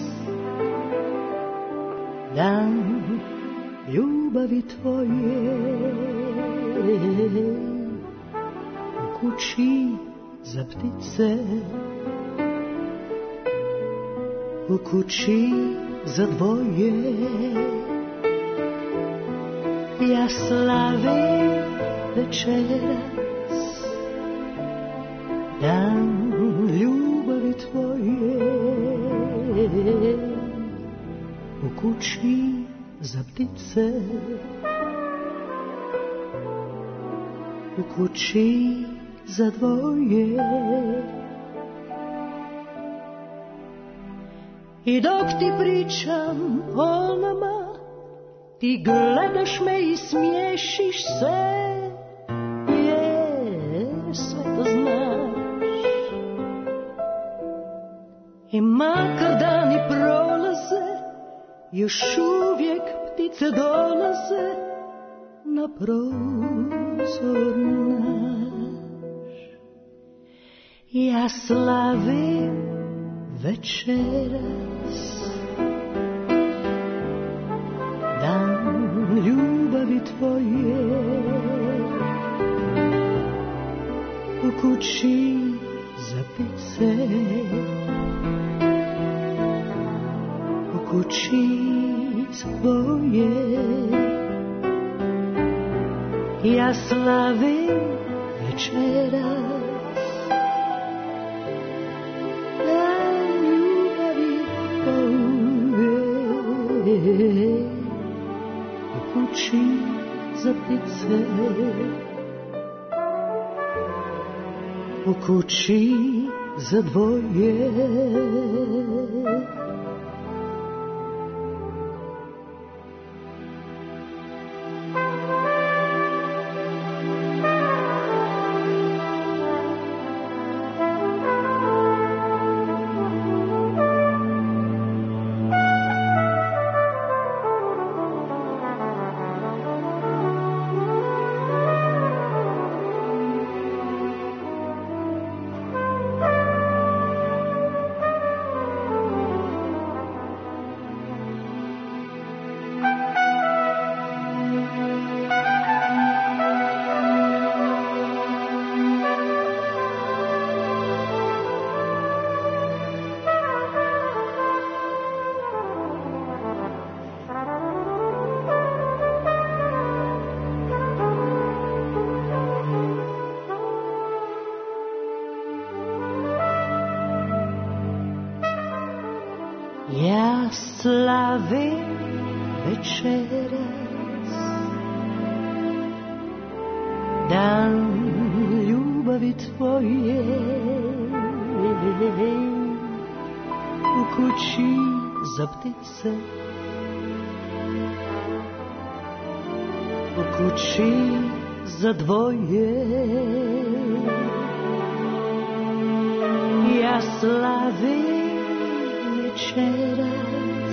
dan ljubavi tvoje u kući za ptice, u kući za dvoje. Ja slavim večeras dan ljubavi tvoje u kući za ptice, u kući za dvoje. I dok ti pričam o nama, ti gledaš me i smiješiš se, sve to znaš. I makar dani prolaze, još uvijek ptice dolaze na prozor naš. Ja slavim večeras dan ljubavi tvoje u kući za ptice, u kući za dvoje. Ja slavim večeras dan ljubavi tvoje u kući za ptice, u kući za dvoje. Ja slavim večeras dan ljubavi tvoje u kući za ptice, u kući za dvoje. Ja slavim večeras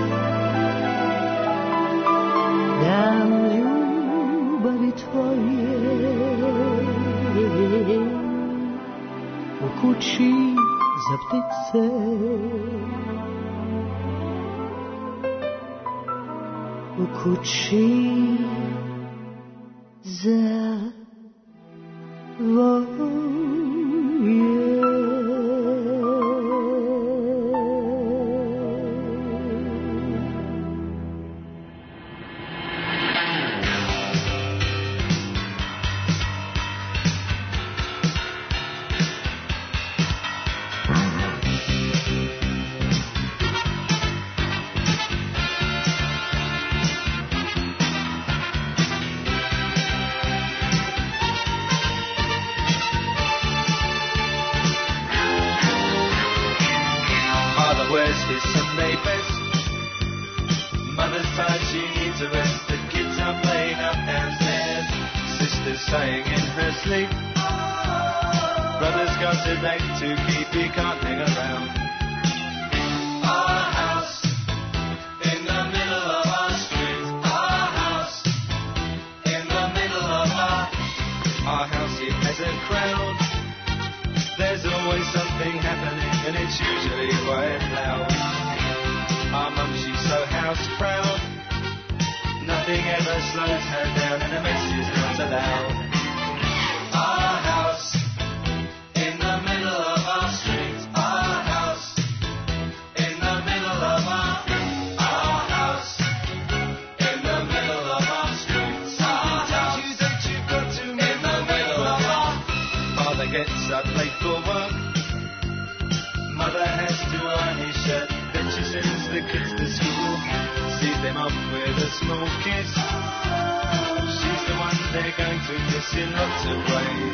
dan ljubavi tvoje u kući za ptice, u kući za dvoje. sister's saying in her sleep, brother's got a date to keep, he can't hang around. Our house in the middle of our street, our house in the middle of our house, it has a crowd. There's always something happening and it's usually quite loud. Our mum, she's so house proud, nothing ever slows her down and a mess is not allowed. Our house in the middle of our street, our house in the middle of our house in the middle of our street, our house that you've got to in the middle of our. Father gets up late for work, mother has to iron his shirt, then she sends the kids to school, sees them off with a small kiss. She's the one they're going to miss in lots of ways.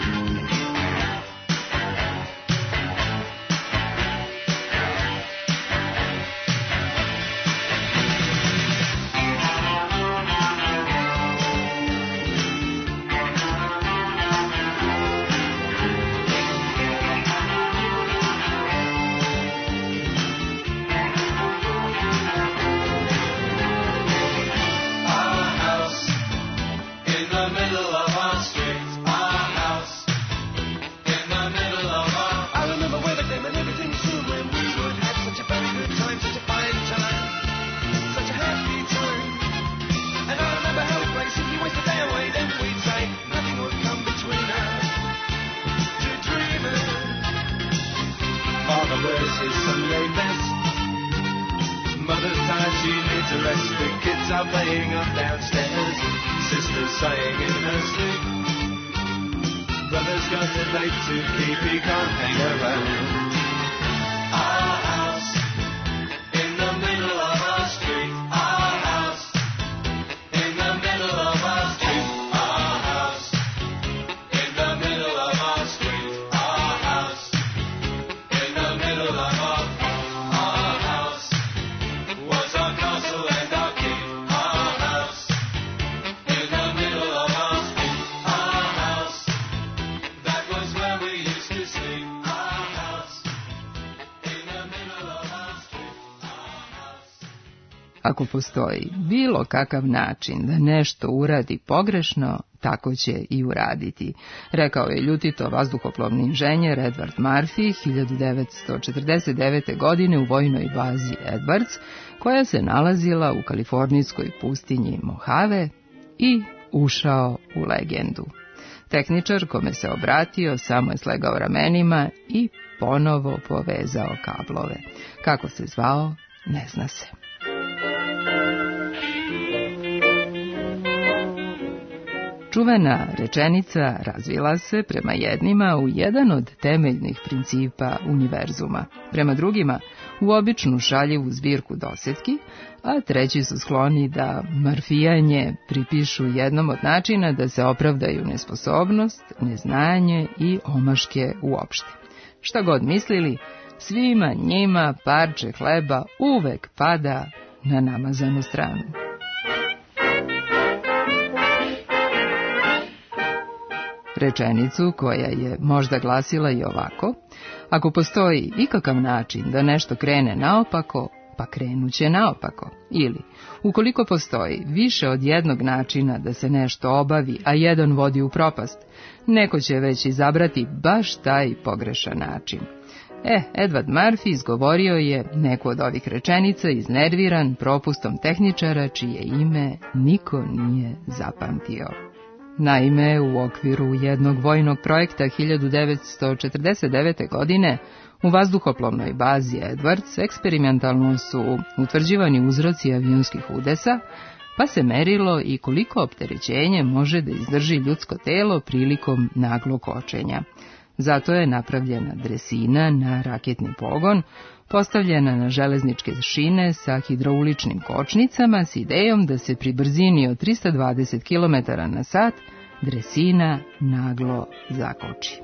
Ako postoji bilo kakav način da nešto uradi pogrešno, tako će i uraditi, rekao je ljutito vazduhoplovni inženjer Edward Murphy 1949. godine u vojnoj bazi Edwards, koja se nalazila u kalifornijskoj pustinji Mojave, i ušao u legendu. Tehničar kome se obratio samo je slegao ramenima i ponovo povezao kablove. Kako se zvao, ne zna se. Čuvena rečenica razvila se prema jednima u jedan od temeljnih principa univerzuma, prema drugima u običnu šaljivu zbirku dosetki, a treći su skloni da marfijanje pripišu jednom od načina da se opravdaju nesposobnost, neznanje i omaške uopšte. Šta god mislili, svima njima parče hleba uvek pada na namazanu stranu. Rečenicu koja je možda glasila i ovako: ako postoji ikakav način da nešto krene naopako, pa krenuće naopako. Ili, ukoliko postoji više od jednog načina da se nešto obavi, a jedan vodi u propast, neko će već izabrati baš taj pogrešan način. Edward Murphy izgovorio je neku od ovih rečenica iznerviran propustom tehničara čije ime niko nije zapamtio. Naime, u okviru jednog vojnog projekta 1949. godine u vazduhoplovnoj bazi Edwards eksperimentalno su utvrđivani uzroci avionskih udesa, pa se merilo i koliko opterećenje može da izdrži ljudsko telo prilikom naglog kočenja. Zato je napravljena dresina na raketni pogon, postavljena na železničke šine sa hidrauličnim kočnicama s idejom da se pri brzini od 320 km na sat dresina naglo zakoči.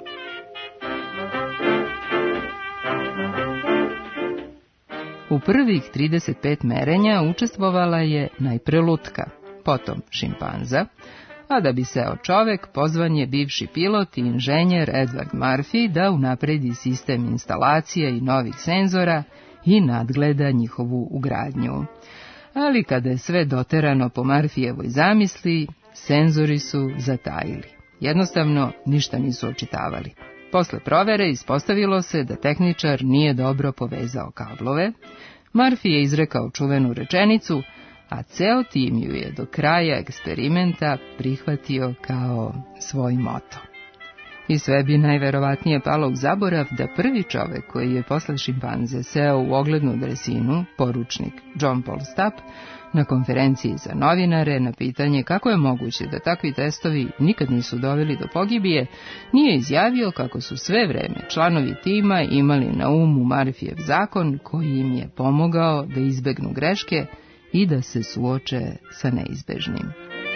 U prvih 35 merenja učestvovala je najpre lutka, potom šimpanza, a da bi seo čovek, pozvan je bivši pilot i inženjer Edward Murphy da unapredi sistem instalacija i novih senzora i nadgleda njihovu ugradnju. Ali kada je sve doterano po Murphyjevoj zamisli, senzori su zatajili. Jednostavno ništa nisu očitavali. Posle provere ispostavilo se da tehničar nije dobro povezao kablove. Murphy je izrekao čuvenu rečenicu, a ceo tim ju je do kraja eksperimenta prihvatio kao svoj moto. I sve bi najverovatnije palo u zaborav da prvi čovek koji je posle šimpanze seo u oglednu dresinu, poručnik John Paul Stapp, na konferenciji za novinare na pitanje kako je moguće da takvi testovi nikad nisu doveli do pogibije, nije izjavio kako su sve vreme članovi tima imali na umu Murphyjev zakon koji im je pomogao da izbegnu greške i da se suoče sa neizbežnim.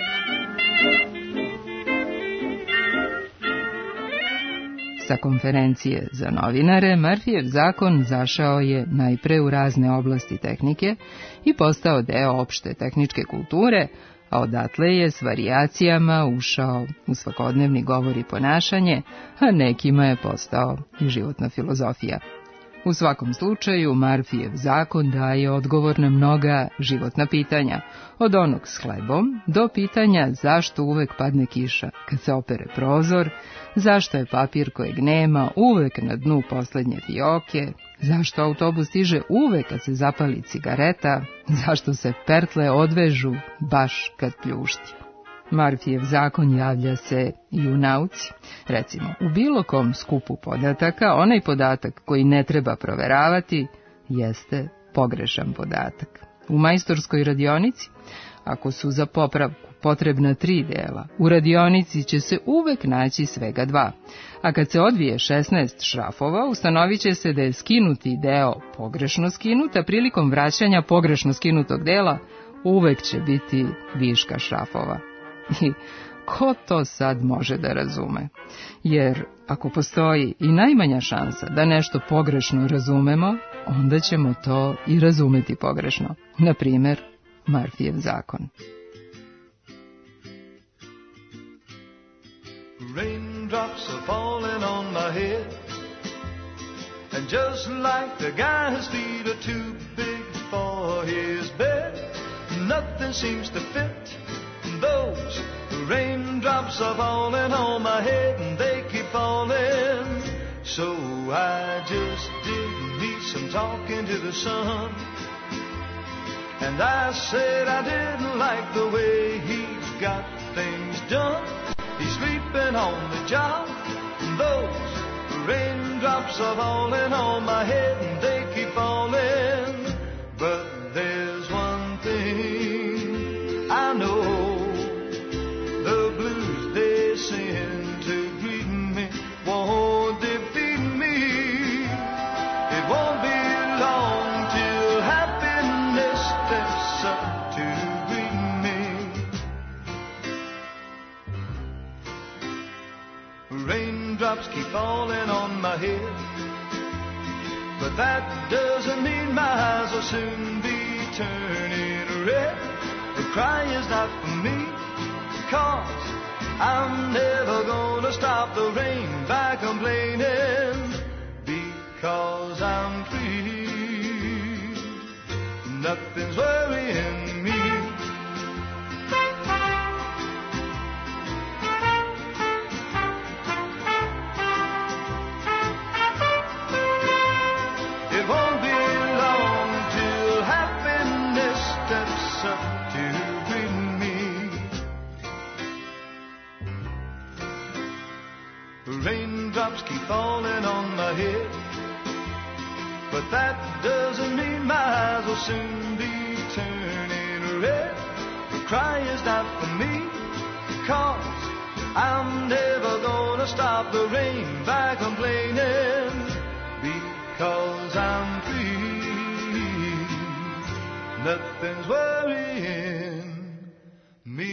Sa konferencije za novinare, Murphyjev zakon zašao je najpre u razne oblasti tehnike i postao deo opšte tehničke kulture, a odatle je s varijacijama ušao u svakodnevni govor i ponašanje, a nekima je postao i životna filozofija. U svakom slučaju, Murphyjev zakon daje odgovor na mnoga životna pitanja, od onog s hlebom do pitanja zašto uvek padne kiša kad se opere prozor, zašto je papir kojeg nema uvek na dnu poslednje fioke, zašto autobus stiže uvek kad se zapali cigareta, zašto se pertle odvežu baš kad pljušti. Murphyjev zakon javlja se i u nauci. Recimo, u bilo kom skupu podataka, onaj podatak koji ne treba proveravati jeste pogrešan podatak. U majstorskoj radionici, ako su za popravku potrebna 3 dela, u radionici će se uvek naći svega 2, a kad se odvije 16 šrafova, ustanovit će se da je skinuti deo pogrešno skinut, a prilikom vraćanja pogrešno skinutog dela uvek će biti viška šrafova. I ko to sad može da razume? Jer ako postoji i najmanja šansa da nešto pogrešno razumemo, onda ćemo to i razumeti pogrešno. Na primjer, Murphyjev zakon. Raindrops are falling on my head, and just like the guy whose feet are too big for his bed, nothing seems to fit. Those raindrops are falling on my head, and they keep falling. So I just did me some talking to the sun, and I said I didn't like the way he's got things done. He's sleeping on the job. Those raindrops are falling on my head, and they keep falling. But there's one thing I know. The blues they send to greet me won't defeat me. It won't be long till happiness steps up to greet me. Raindrops keep falling on my head, but that doesn't mean my eyes will soon be turning red. The cry is not for me, 'cause I'm never gonna stop the rain by complaining, because I'm free. Nothing's worrying me. It won't be long till happiness steps up to greet me. Raindrops keep falling on my head, but that doesn't mean my eyes will soon be turning red. The cry is not for me, 'cause I'm never gonna stop the rain by complaining, because I'm free. Nothing's worrying me.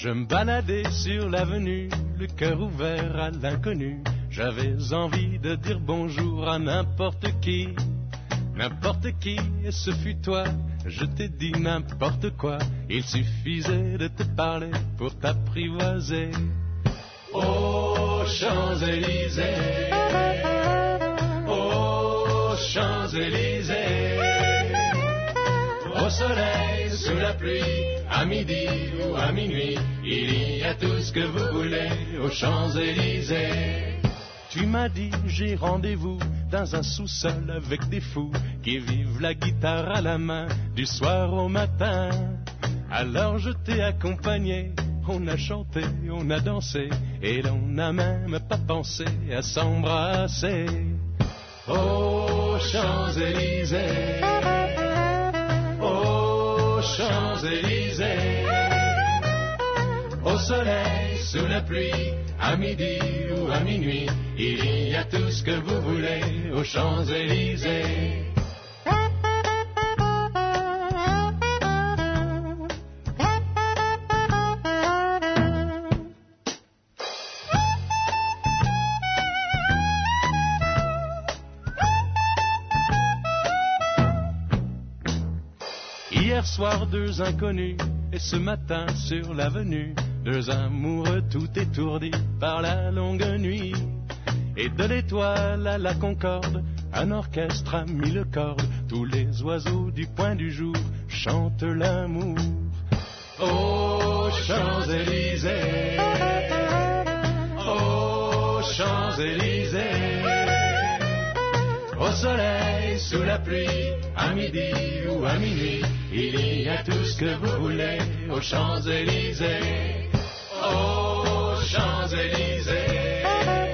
Je me baladais sur l'avenue, le cœur ouvert à l'inconnu. J'avais envie de dire bonjour à n'importe qui, et ce fut toi. Je t'ai dit n'importe quoi, il suffisait de te parler pour t'apprivoiser. Aux Champs-Élysées, aux Champs-Élysées, au soleil, sous la pluie, à midi ou à minuit, il y a tout ce que vous voulez aux Champs-Élysées. Tu m'as dit j'ai rendez-vous dans un sous-sol avec des fous qui vivent la guitare à la main du soir au matin. Alors je t'ai accompagné, on a chanté, on a dansé et l'on n'a même pas pensé à s'embrasser. Aux Champs-Élysées, aux Champs-Élysées, au soleil, sous la pluie, à midi ou à minuit, il y a tout ce que vous voulez aux Champs-Élysées. Hier soir, deux inconnus, et ce matin sur l'avenue, deux amoureux tout étourdis par la longue nuit. Et de l'étoile à la Concorde, un orchestre a mis le corde. Tous les oiseaux du point du jour chantent l'amour. Aux Champs-Élysées, aux Champs-Élysées, au soleil, sous la pluie, à midi ou à minuit, il y a tout ce que vous voulez aux Champs-Élysées. Aux Champs-Élysées,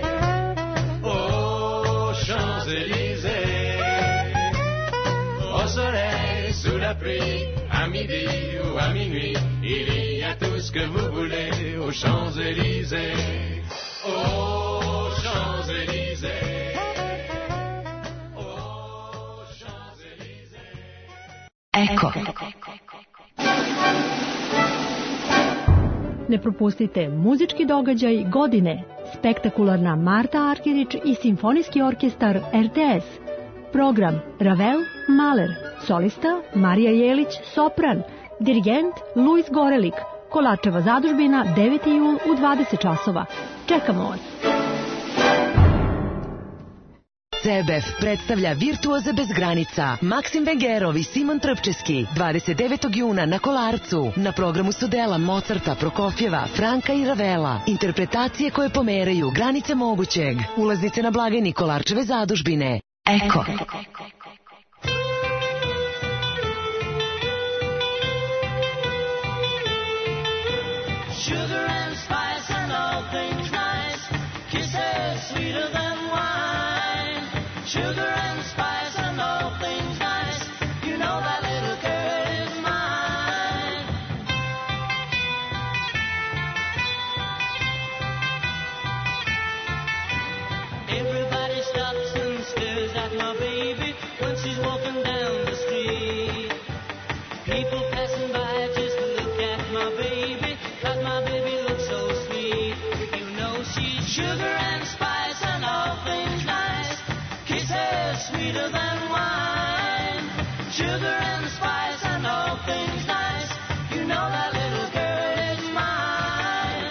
aux Champs-Élysées, au soleil, sous la pluie, à midi ou à minuit, il y a tout ce que vous voulez aux Champs-Élysées. Aux Champs-Élysées, aux Champs-Élysées. Eko. Ne propustite muzički događaj godine, spektakularna Marta Arkerić i simfonijski orkestar RTS. Program Ravel, Mahler, solista Marija Jelić, sopran, dirigent Luis Gorelik, Kolarčeva zadužbina, 9. jul u 20 časova. Čekamo vas! CBF predstavlja Virtuoze bez granica. Maksim Vengerov i Simon Trpčeski 29. juna na Kolarcu. Na programu su dela Mozarta, Prokofjeva, Franka i Ravela. Interpretacije koje pomeraju granice mogućeg. Ulaznice na blagajni Kolarčeve zadužbine. Eko. Sugar and spice and all things nice, kisses sweeter than wine. Sugar and spice and all things nice, you know that little girl is mine. Everybody stops and stares at my baby when she's walking down the street. People passing by just look at my baby, 'cause my baby looks so sweet. You know she's sugar and spice and all things nice, kisses sweeter than wine. Sugar and spice and all things nice, you know that little girl is mine.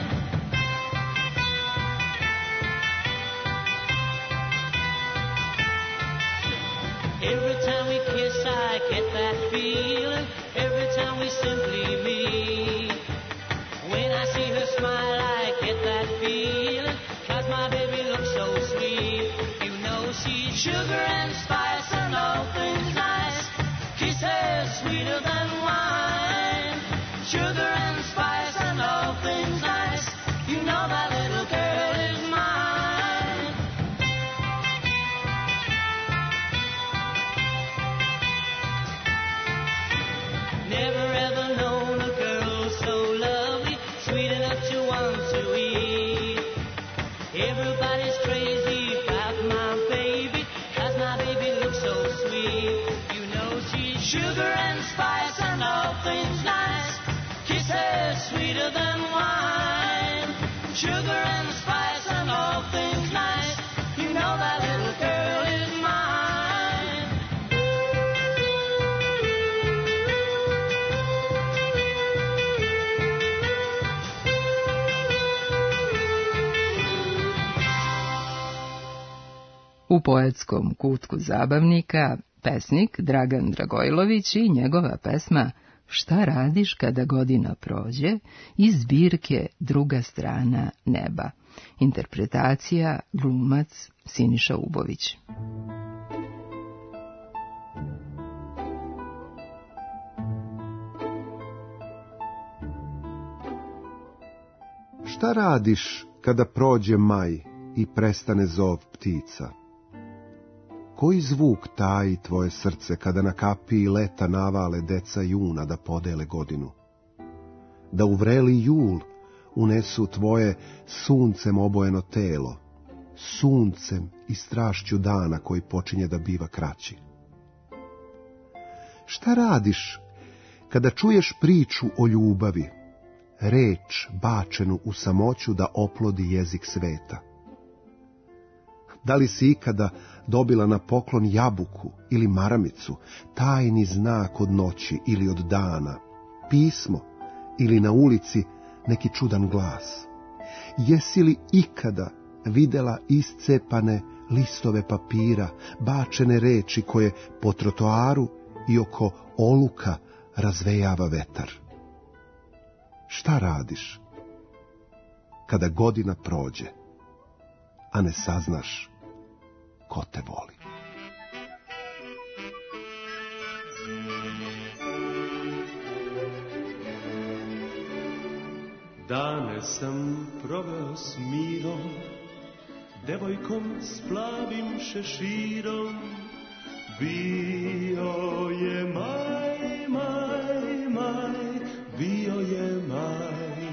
Every time we kiss I get that feeling, every time we simply meet. When I see her smile I get that feeling, 'cause my baby looks so sweet. You know she's sugar and spice and all things nice, kisses sweeter than wine. Sugar and spice and all things nice, you know that little girl is mine. Never ever known a girl so lovely, sweet enough to want to eat. Everybody's crazy about my baby, 'cause my baby looks so sweet. You know she's sugar and spice and all things nice, kisses sweeter than wine, sugar and spice and all things nice. You know that little girl is mine. U poetskom kutku zabavnika pesnik Dragan Dragojlović i njegova pesma Šta radiš kada godina prođe iz zbirke Druga strana neba. Interpretacija glumac Siniša Ubović. Šta radiš kada prođe maj i prestane zov ptica? Koji zvuk taji tvoje srce kada na kapiji leta navale deca juna da podele godinu? Da u vreli jul unesu tvoje suncem obojeno telo, suncem i strašću dana koji počinje da biva kraći. Šta radiš kada čuješ priču o ljubavi, reč bačenu u samoću da oplodi jezik sveta? Da li si ikada dobila na poklon jabuku ili maramicu, tajni znak od noći ili od dana, pismo ili na ulici neki čudan glas? Jesi li ikada videla iscepane listove papira, bačene reči koje po trotoaru i oko oluka razvejava vetar? Šta radiš kada godina prođe, a ne saznaš ko te voli? Dane sam proveo s mirom, devojkom s plavim šeširom. Bio je maj, maj, maj, bio je maj.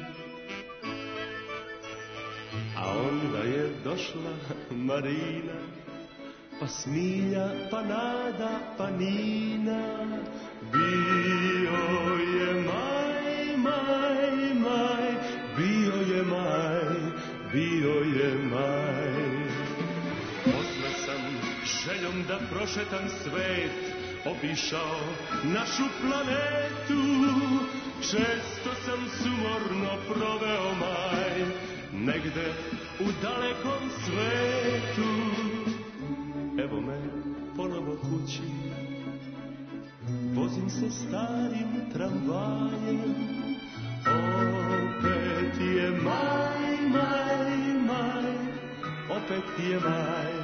A onda je došla Marina, pa Smilja, pa Nada, pa Nina. Bio je maj, maj, maj, bio je maj, bio je maj. Posle sam željom da prošetam svet, obišao našu planetu. Često sam sumorno proveo maj, negde u dalekom svetu. Evo me ponovo kući, vozim se starim tramvajem. Opet je maj, maj, maj, opet je maj.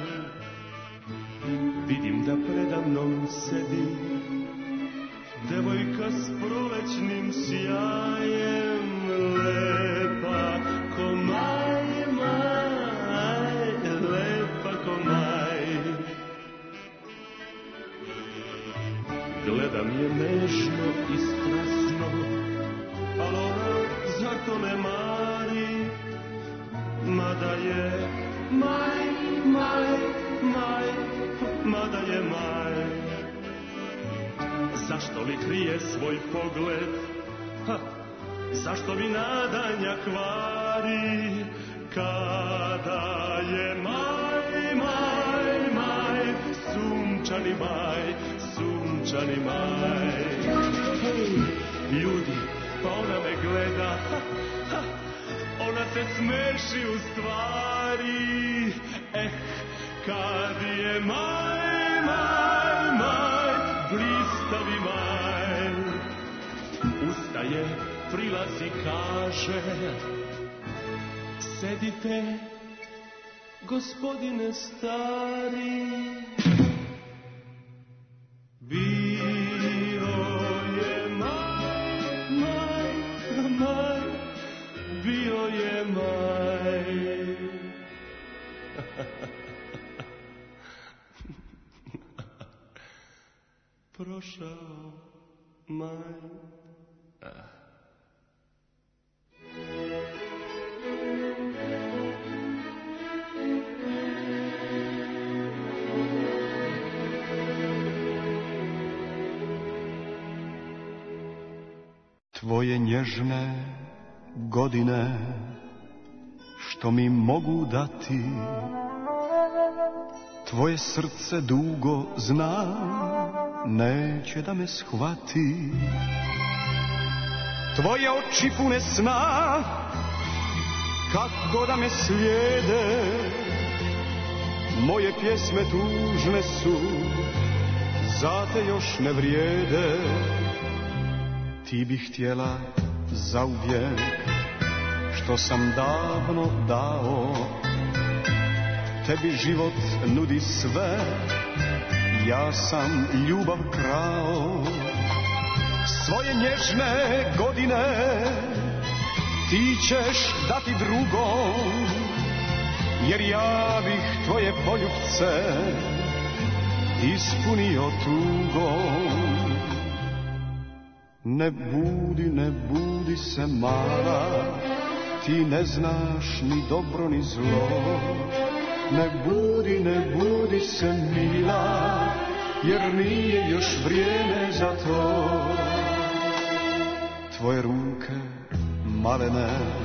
Vidim da predamnom sedi devojka s prolećnim sjajem, lepa ko maj, maj, lepa ko maj. Gledam je nežno i strasno, al ona za to ne mari, mada je maj, maj, maj, mada je maj. Zašto li krije svoj pogled? Ha, zašto mi nadanja kvari? Kada je maj, maj, maj, sunčani maj, sunčani maj. Hej, ljudi, pa ona me gleda, ha, ha, ona se smeši u stvari. Kad je maj, maj, maj, blistavi maj. Ustaje, prilazi, kaže: sedite, gospodine stari. Bio je maj, maj, maj, bio je maj. Prošao maj. Tvoje nježne godine što mi mogu dati, tvoje srce dugo zna, neće da me shvati. Tvoje oči pune sna, kako da me slijede, moje pjesme tužne su, za te još ne vrijede. Ti bi htjela zauvijek što sam davno dao, tebi život nudi sve, ja sam ljubav krao. Svoje nježne godine ti ćeš dati drugom, jer ja bih tvoje poljupce ispunio tugom. Ne budi se mala, ti ne znaš ni dobro ni zlo. Ne budi se mila, jer nije još vrijeme za to. Tvoje ruke malene,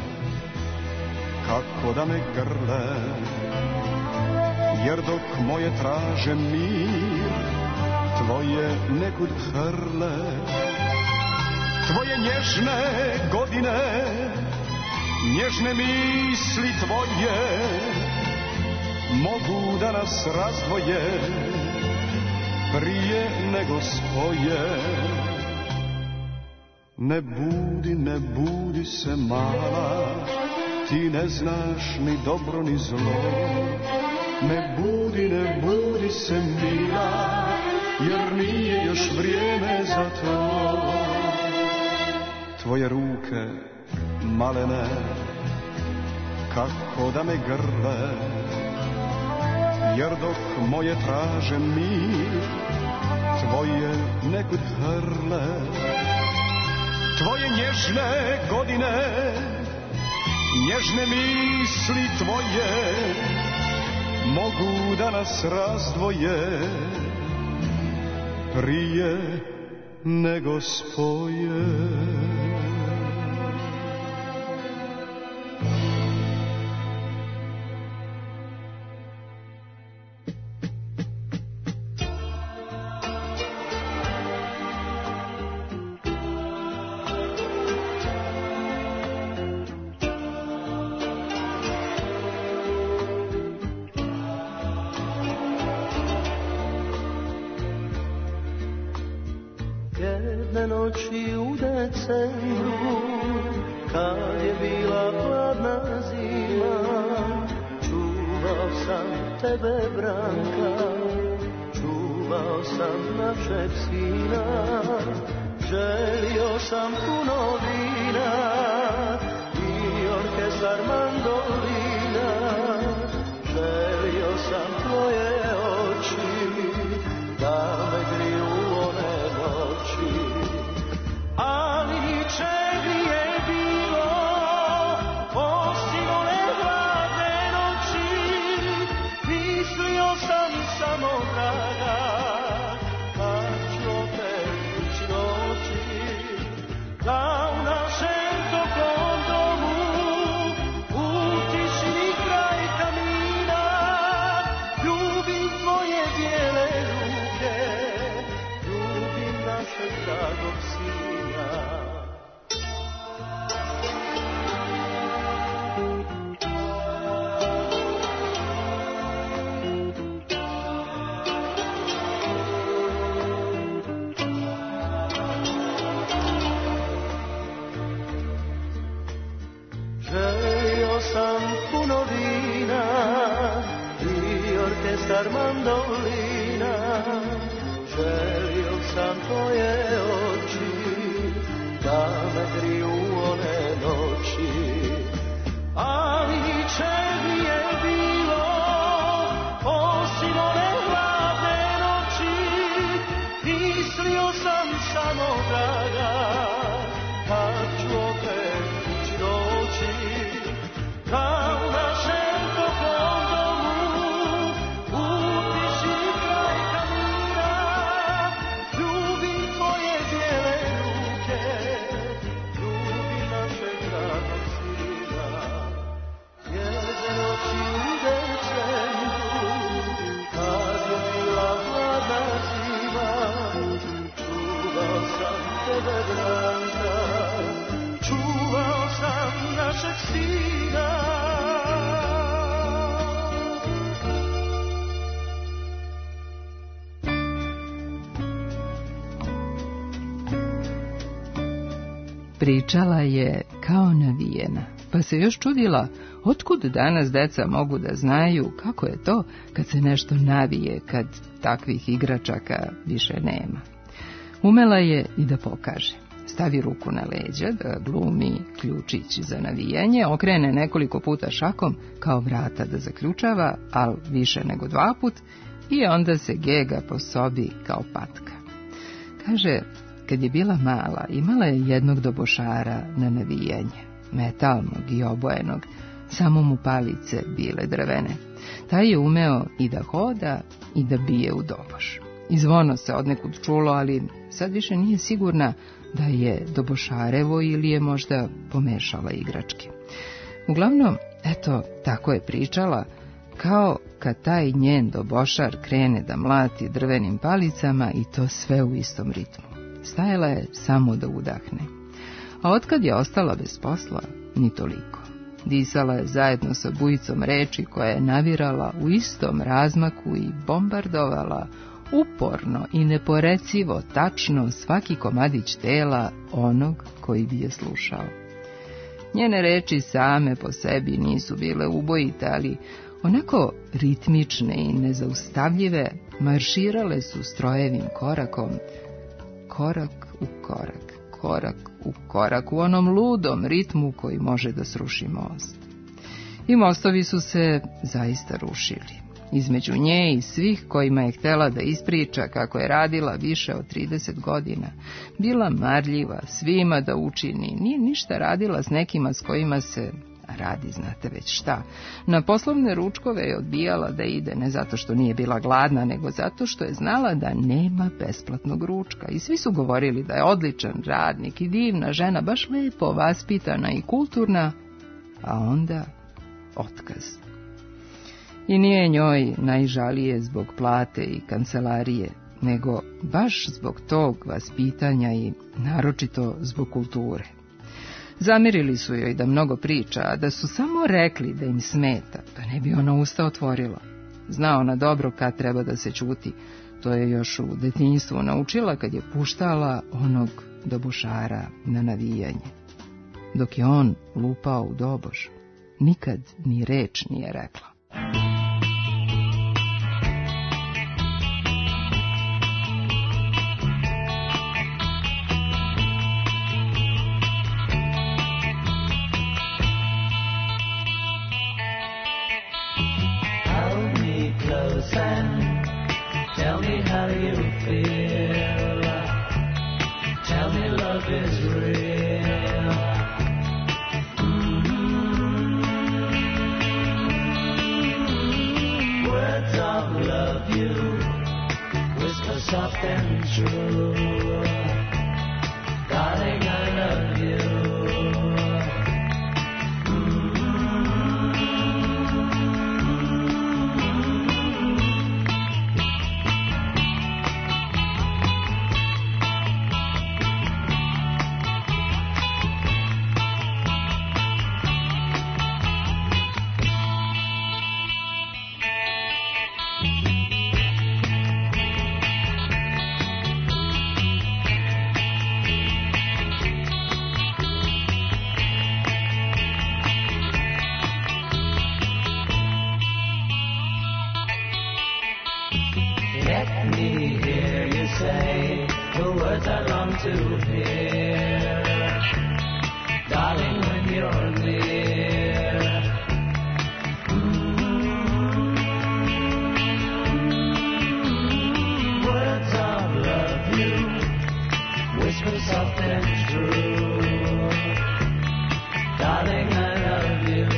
kako da me grle, jer dok moje traže mir, tvoje nekud hrle. Tvoje nježne godine, nježne misli tvoje, mogu da nas razdvoje prije nego spoje. Ne budi se mala, ti ne znaš ni dobro ni zlo. Ne budi se mila, jer nije još vrijeme za to. Tvoje ruke malene, kako da me grle, jer dok moje traže mir, tvoje nekud hrle. Tvoje nježne godine, nježne misli tvoje, mogu da nas razdvoje prije nego spoje. Jedne noći u decembru, kad je bila hladna zima, čuvao sam tebe, Branka, čuvao sam našeg sina. Želio sam puno vina i orkestar mandolina. Želio sam tvoje oči, da me griju one noći, ali ničeg nije bilo osim one hladne noći. Mislio sam samo, draga, kad ću opet kući doći, da u našem toplom domu, u tišini kraj kamina, ljubim tvoje bijele ruke, našeg dragog sina. Želio sam puno vina i orkestar mandolina. Želio sam tvoje oči, da me griju one noći, ali ničeg nije bilo osim one hladne noći. Mislio sam samo, draga, kad ću opet kući doći, da u našem toplom domu, u tišini kraj kamina, ljubim tvoje bijele ruke, Pričala je kao navijena, pa se još čudila otkud danas deca mogu da znaju kako je to kad se nešto navije, kad takvih igračaka više nema. Umela je i da pokaže. Stavi ruku na leđa da glumi ključić za navijanje, okrene nekoliko puta šakom kao vrata da zaključava, ali više nego 2 put, i onda se gega po sobi kao patka. Kaže, kad je bila mala, imala je jednog dobošara na navijanje, metalnog i obojenog, samo mu palice bile drvene. Taj je umeo i da hoda i da bije u doboš. I zvono se odnekud čulo, ali sad više nije sigurna da je dobošarevo ili je možda pomešala igračke. Uglavnom, eto, tako je pričala, kao kad taj njen dobošar krene da mlati drvenim palicama i to sve u istom ritmu. Stajala je samo da udahne. A otkad je ostala bez posla, ni toliko. Disala je zajedno sa bujicom reči koja je navirala u istom razmaku i bombardovala uporno i neporecivo tačno svaki komadić tela onog koji bi je slušao. Njene reči same po sebi nisu bile ubojite, ali onako ritmične i nezaustavljive marširale su strojevim korakom, korak u korak, korak u korak, u onom ludom ritmu koji može da sruši most. I mostovi su se zaista rušili. Između nje i svih kojima je htjela da ispriča kako je radila više od 30 godina. Bila marljiva, svima da učini, nije ništa radila s nekima s kojima se radi, znate već šta. Na poslovne ručkove je odbijala da ide, ne zato što nije bila gladna, nego zato što je znala da nema besplatnog ručka. I svi su govorili da je odličan radnik i divna žena, baš lepo vaspitana i kulturna, a onda otkaz. I nije njoj najžalije zbog plate i kancelarije, nego baš zbog tog vaspitanja i naročito zbog kulture. Zamirili su joj da mnogo priča, a da su samo rekli da im smeta, pa ne bi ona usta otvorila. Zna ona dobro kad treba da se ćuti, to je još u detinjstvu naučila kad je puštala onog dobošara na navijanje. Dok je on lupao u doboš, nikad ni reč nije rekla. Tell me how you feel. Tell me love is real. Words of love you whisper soft and true. Darling, I love you. Let me hear you say the words I long to hear. Darling, when you're near. Words of love you whisper soft and true. Darling, I love you.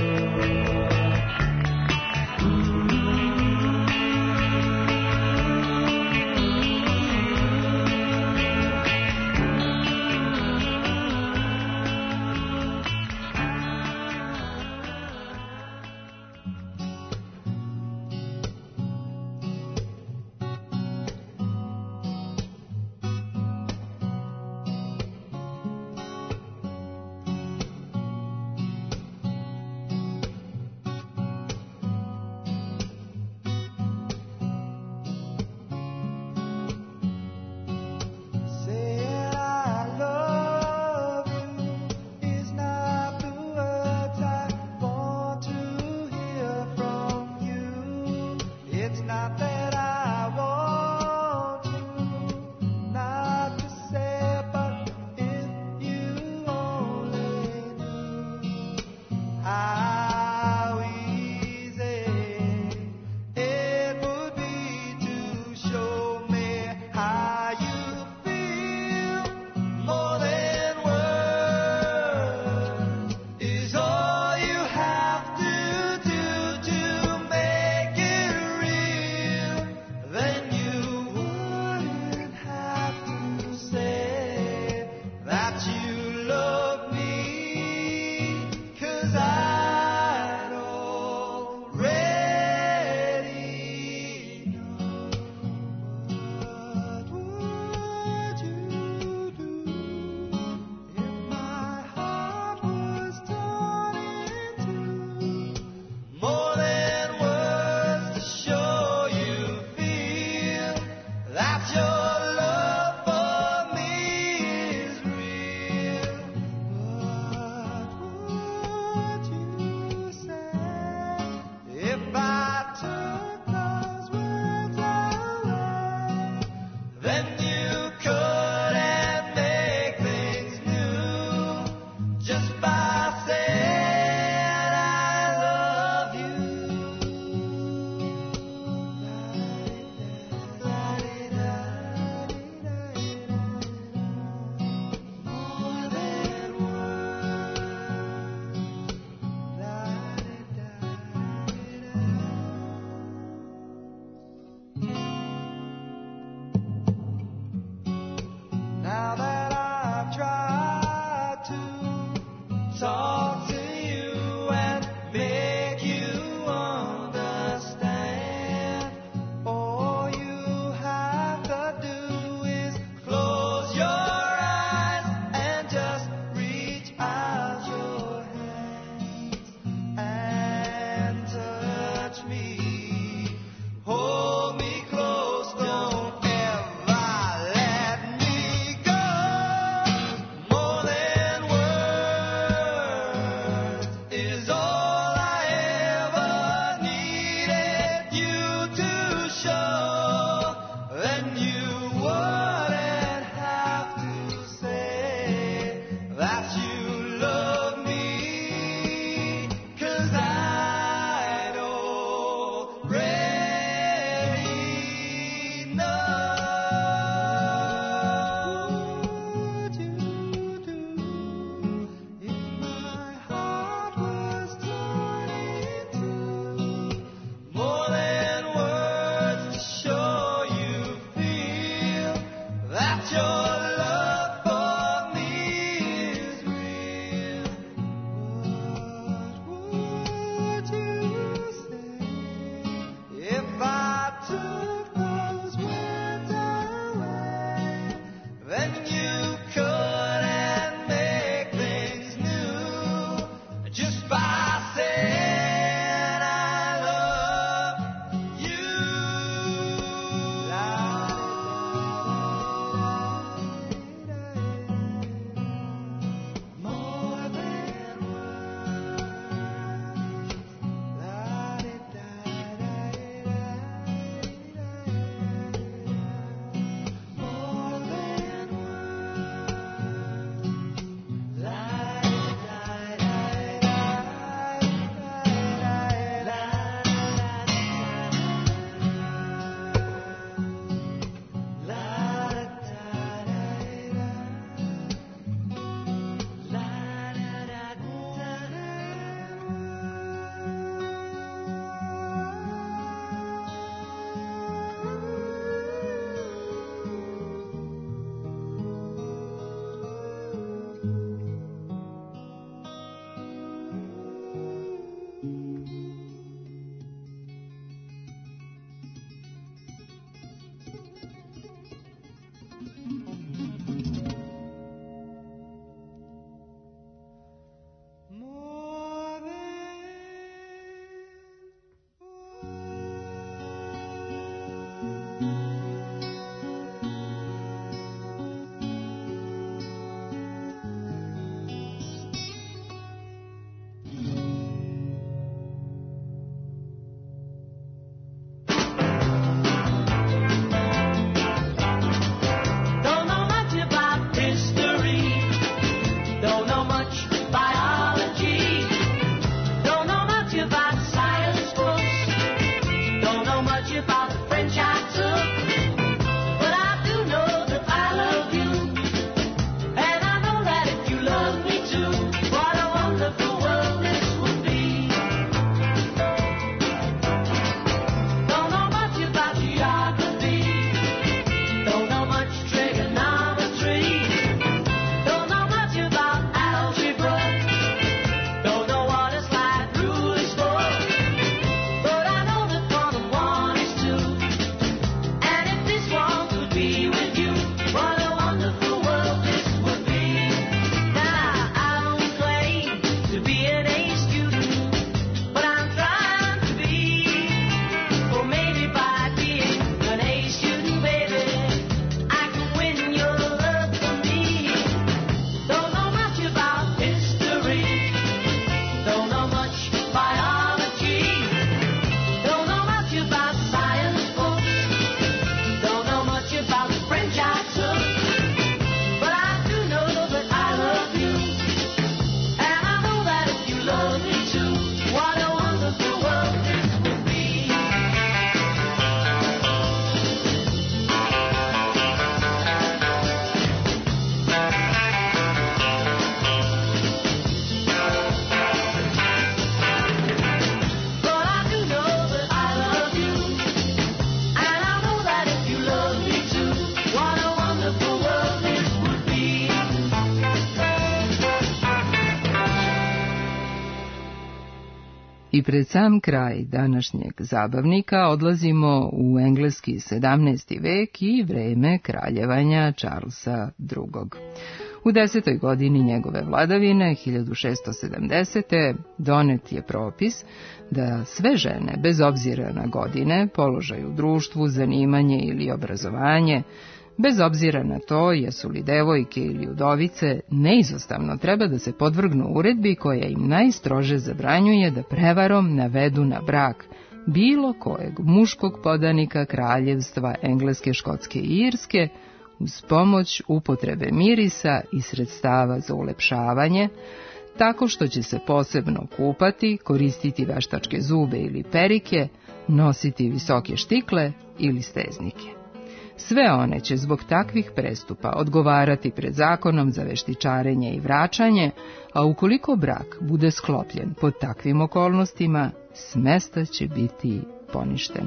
I pred sam kraj današnjeg zabavnika odlazimo u engleski 17. vek i vreme kraljevanja Charlesa II. U 10. godini njegove vladavine, 1670. donet je propis da sve žene, bez obzira na godine, položaj u društvu, zanimanje ili obrazovanje, bez obzira na to jesu li devojke ili udovice, neizostavno treba da se podvrgnu uredbi koja im najstrože zabranjuje da prevarom navedu na brak bilo kojeg muškog podanika kraljevstva Engleske, Škotske i Irske, uz pomoć upotrebe mirisa i sredstava za ulepšavanje, tako što će se posebno kupati, koristiti veštačke zube ili perike, nositi visoke štikle ili steznike. Sve one će zbog takvih prestupa odgovarati pred zakonom za veštičarenje i vraćanje, a ukoliko brak bude sklopljen pod takvim okolnostima, s mesta će biti poništen.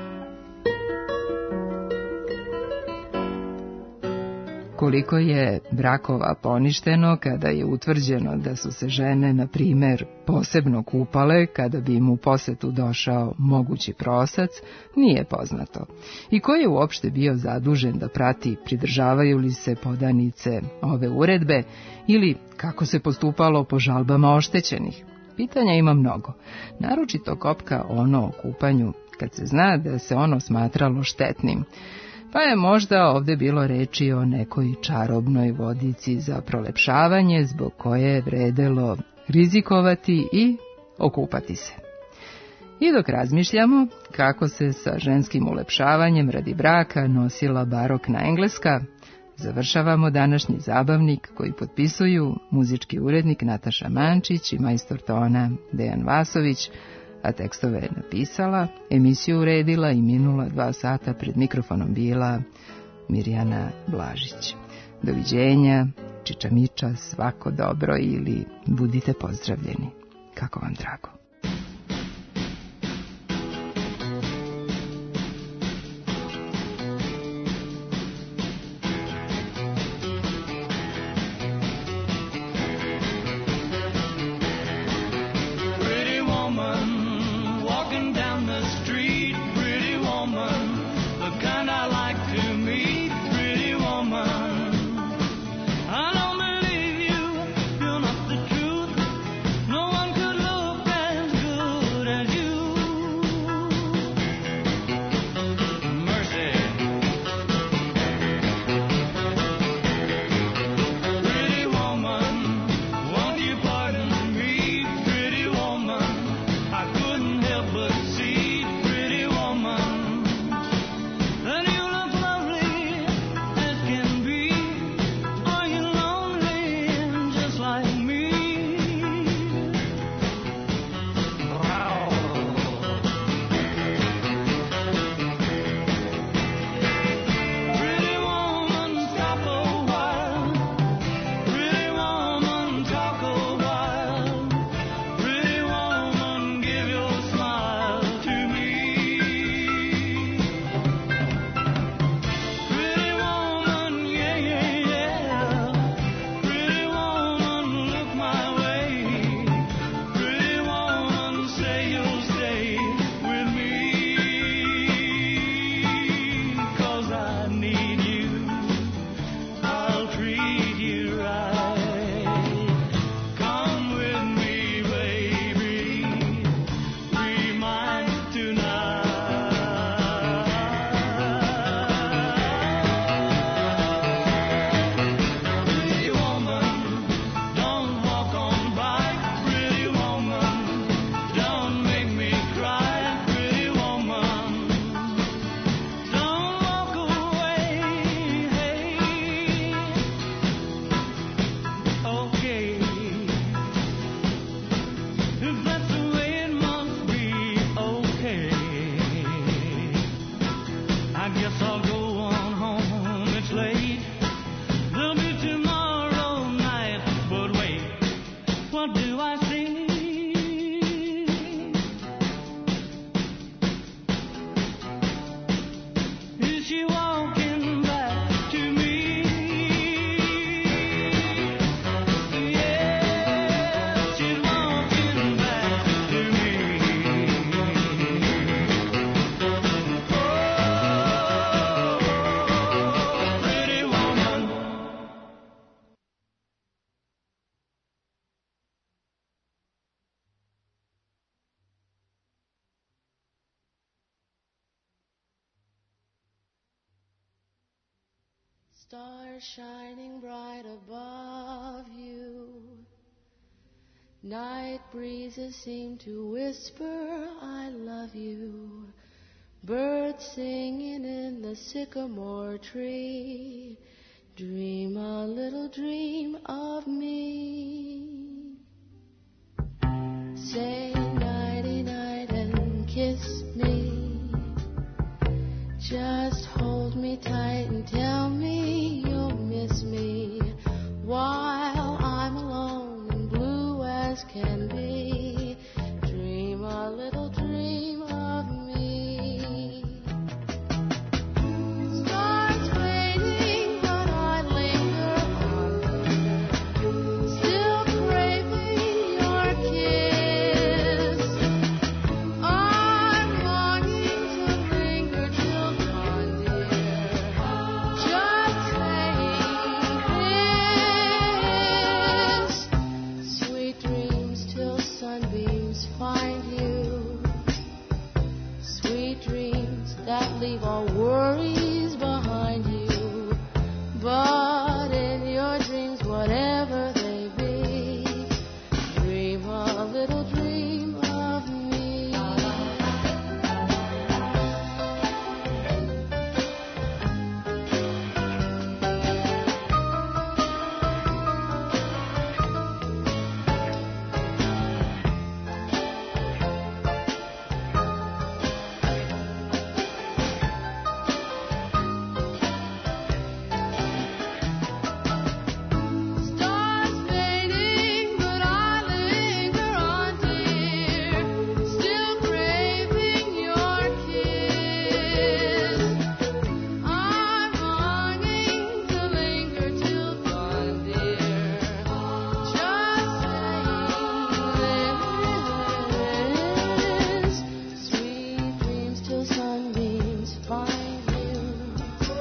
Koliko je brakova poništeno kada je utvrđeno da su se žene, na primer, posebno kupale kada bi im u posetu došao mogući prosac, nije poznato. I ko je uopšte bio zadužen da prati pridržavaju li se podanice ove uredbe ili kako se postupalo po žalbama oštećenih. Pitanja ima mnogo, naročito kopka ono o kupanju, kad se zna da se ono smatralo štetnim. Pa je možda ovdje bilo reči o nekoj čarobnoj vodici za prolepšavanje zbog koje je vredelo rizikovati i okupati se. I dok razmišljamo kako se sa ženskim ulepšavanjem radi braka nosila barokna Engleska, završavamo današnji zabavnik koji potpisuju muzički urednik Nataša Mančić i majstor tona Dejan Vasović, a tekstove je napisala, emisiju uredila i minula 2 sata pred mikrofonom bila Mirjana Blažić. Doviđenja, čičamiča, svako dobro ili budite pozdravljeni. Kako vam drago. Stars shining bright above you. Night breezes seem to whisper, I love you. Birds singing in the sycamore tree. Dream a little dream of me. Say nighty-night and kiss me. Just hold me tight and tell me you'll miss me while I'm alone and blue as can be. Dream a little dream of me. Stars fading, but I linger on there, still craving your kiss. I'm longing to linger till dawn, dear. Just say this. Sweet dreams till sunbeams find you. Sweet dreams that leave all worries behind you. But in your dreams, whatever they be, dream a little dream of me. Stars fading, but I linger on, dear, still craving your kiss. I'm longing to linger till dawn, dear. Just say this. Sweet dreams till sunbeams find you.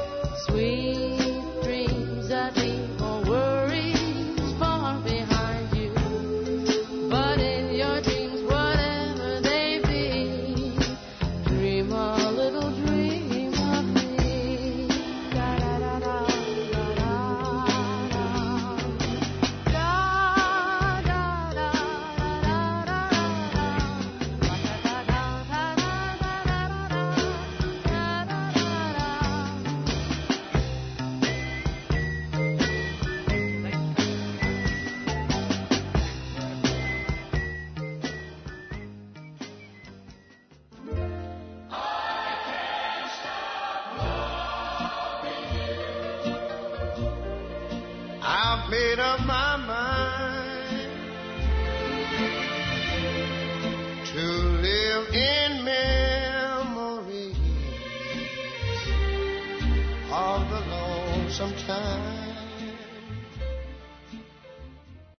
Sweet dreams that leave all worries far behind you. But in your dreams, whatever they be, dream a little dream of me. Da da da da da da da da da I've made up my mind to live in memories of the lonesome time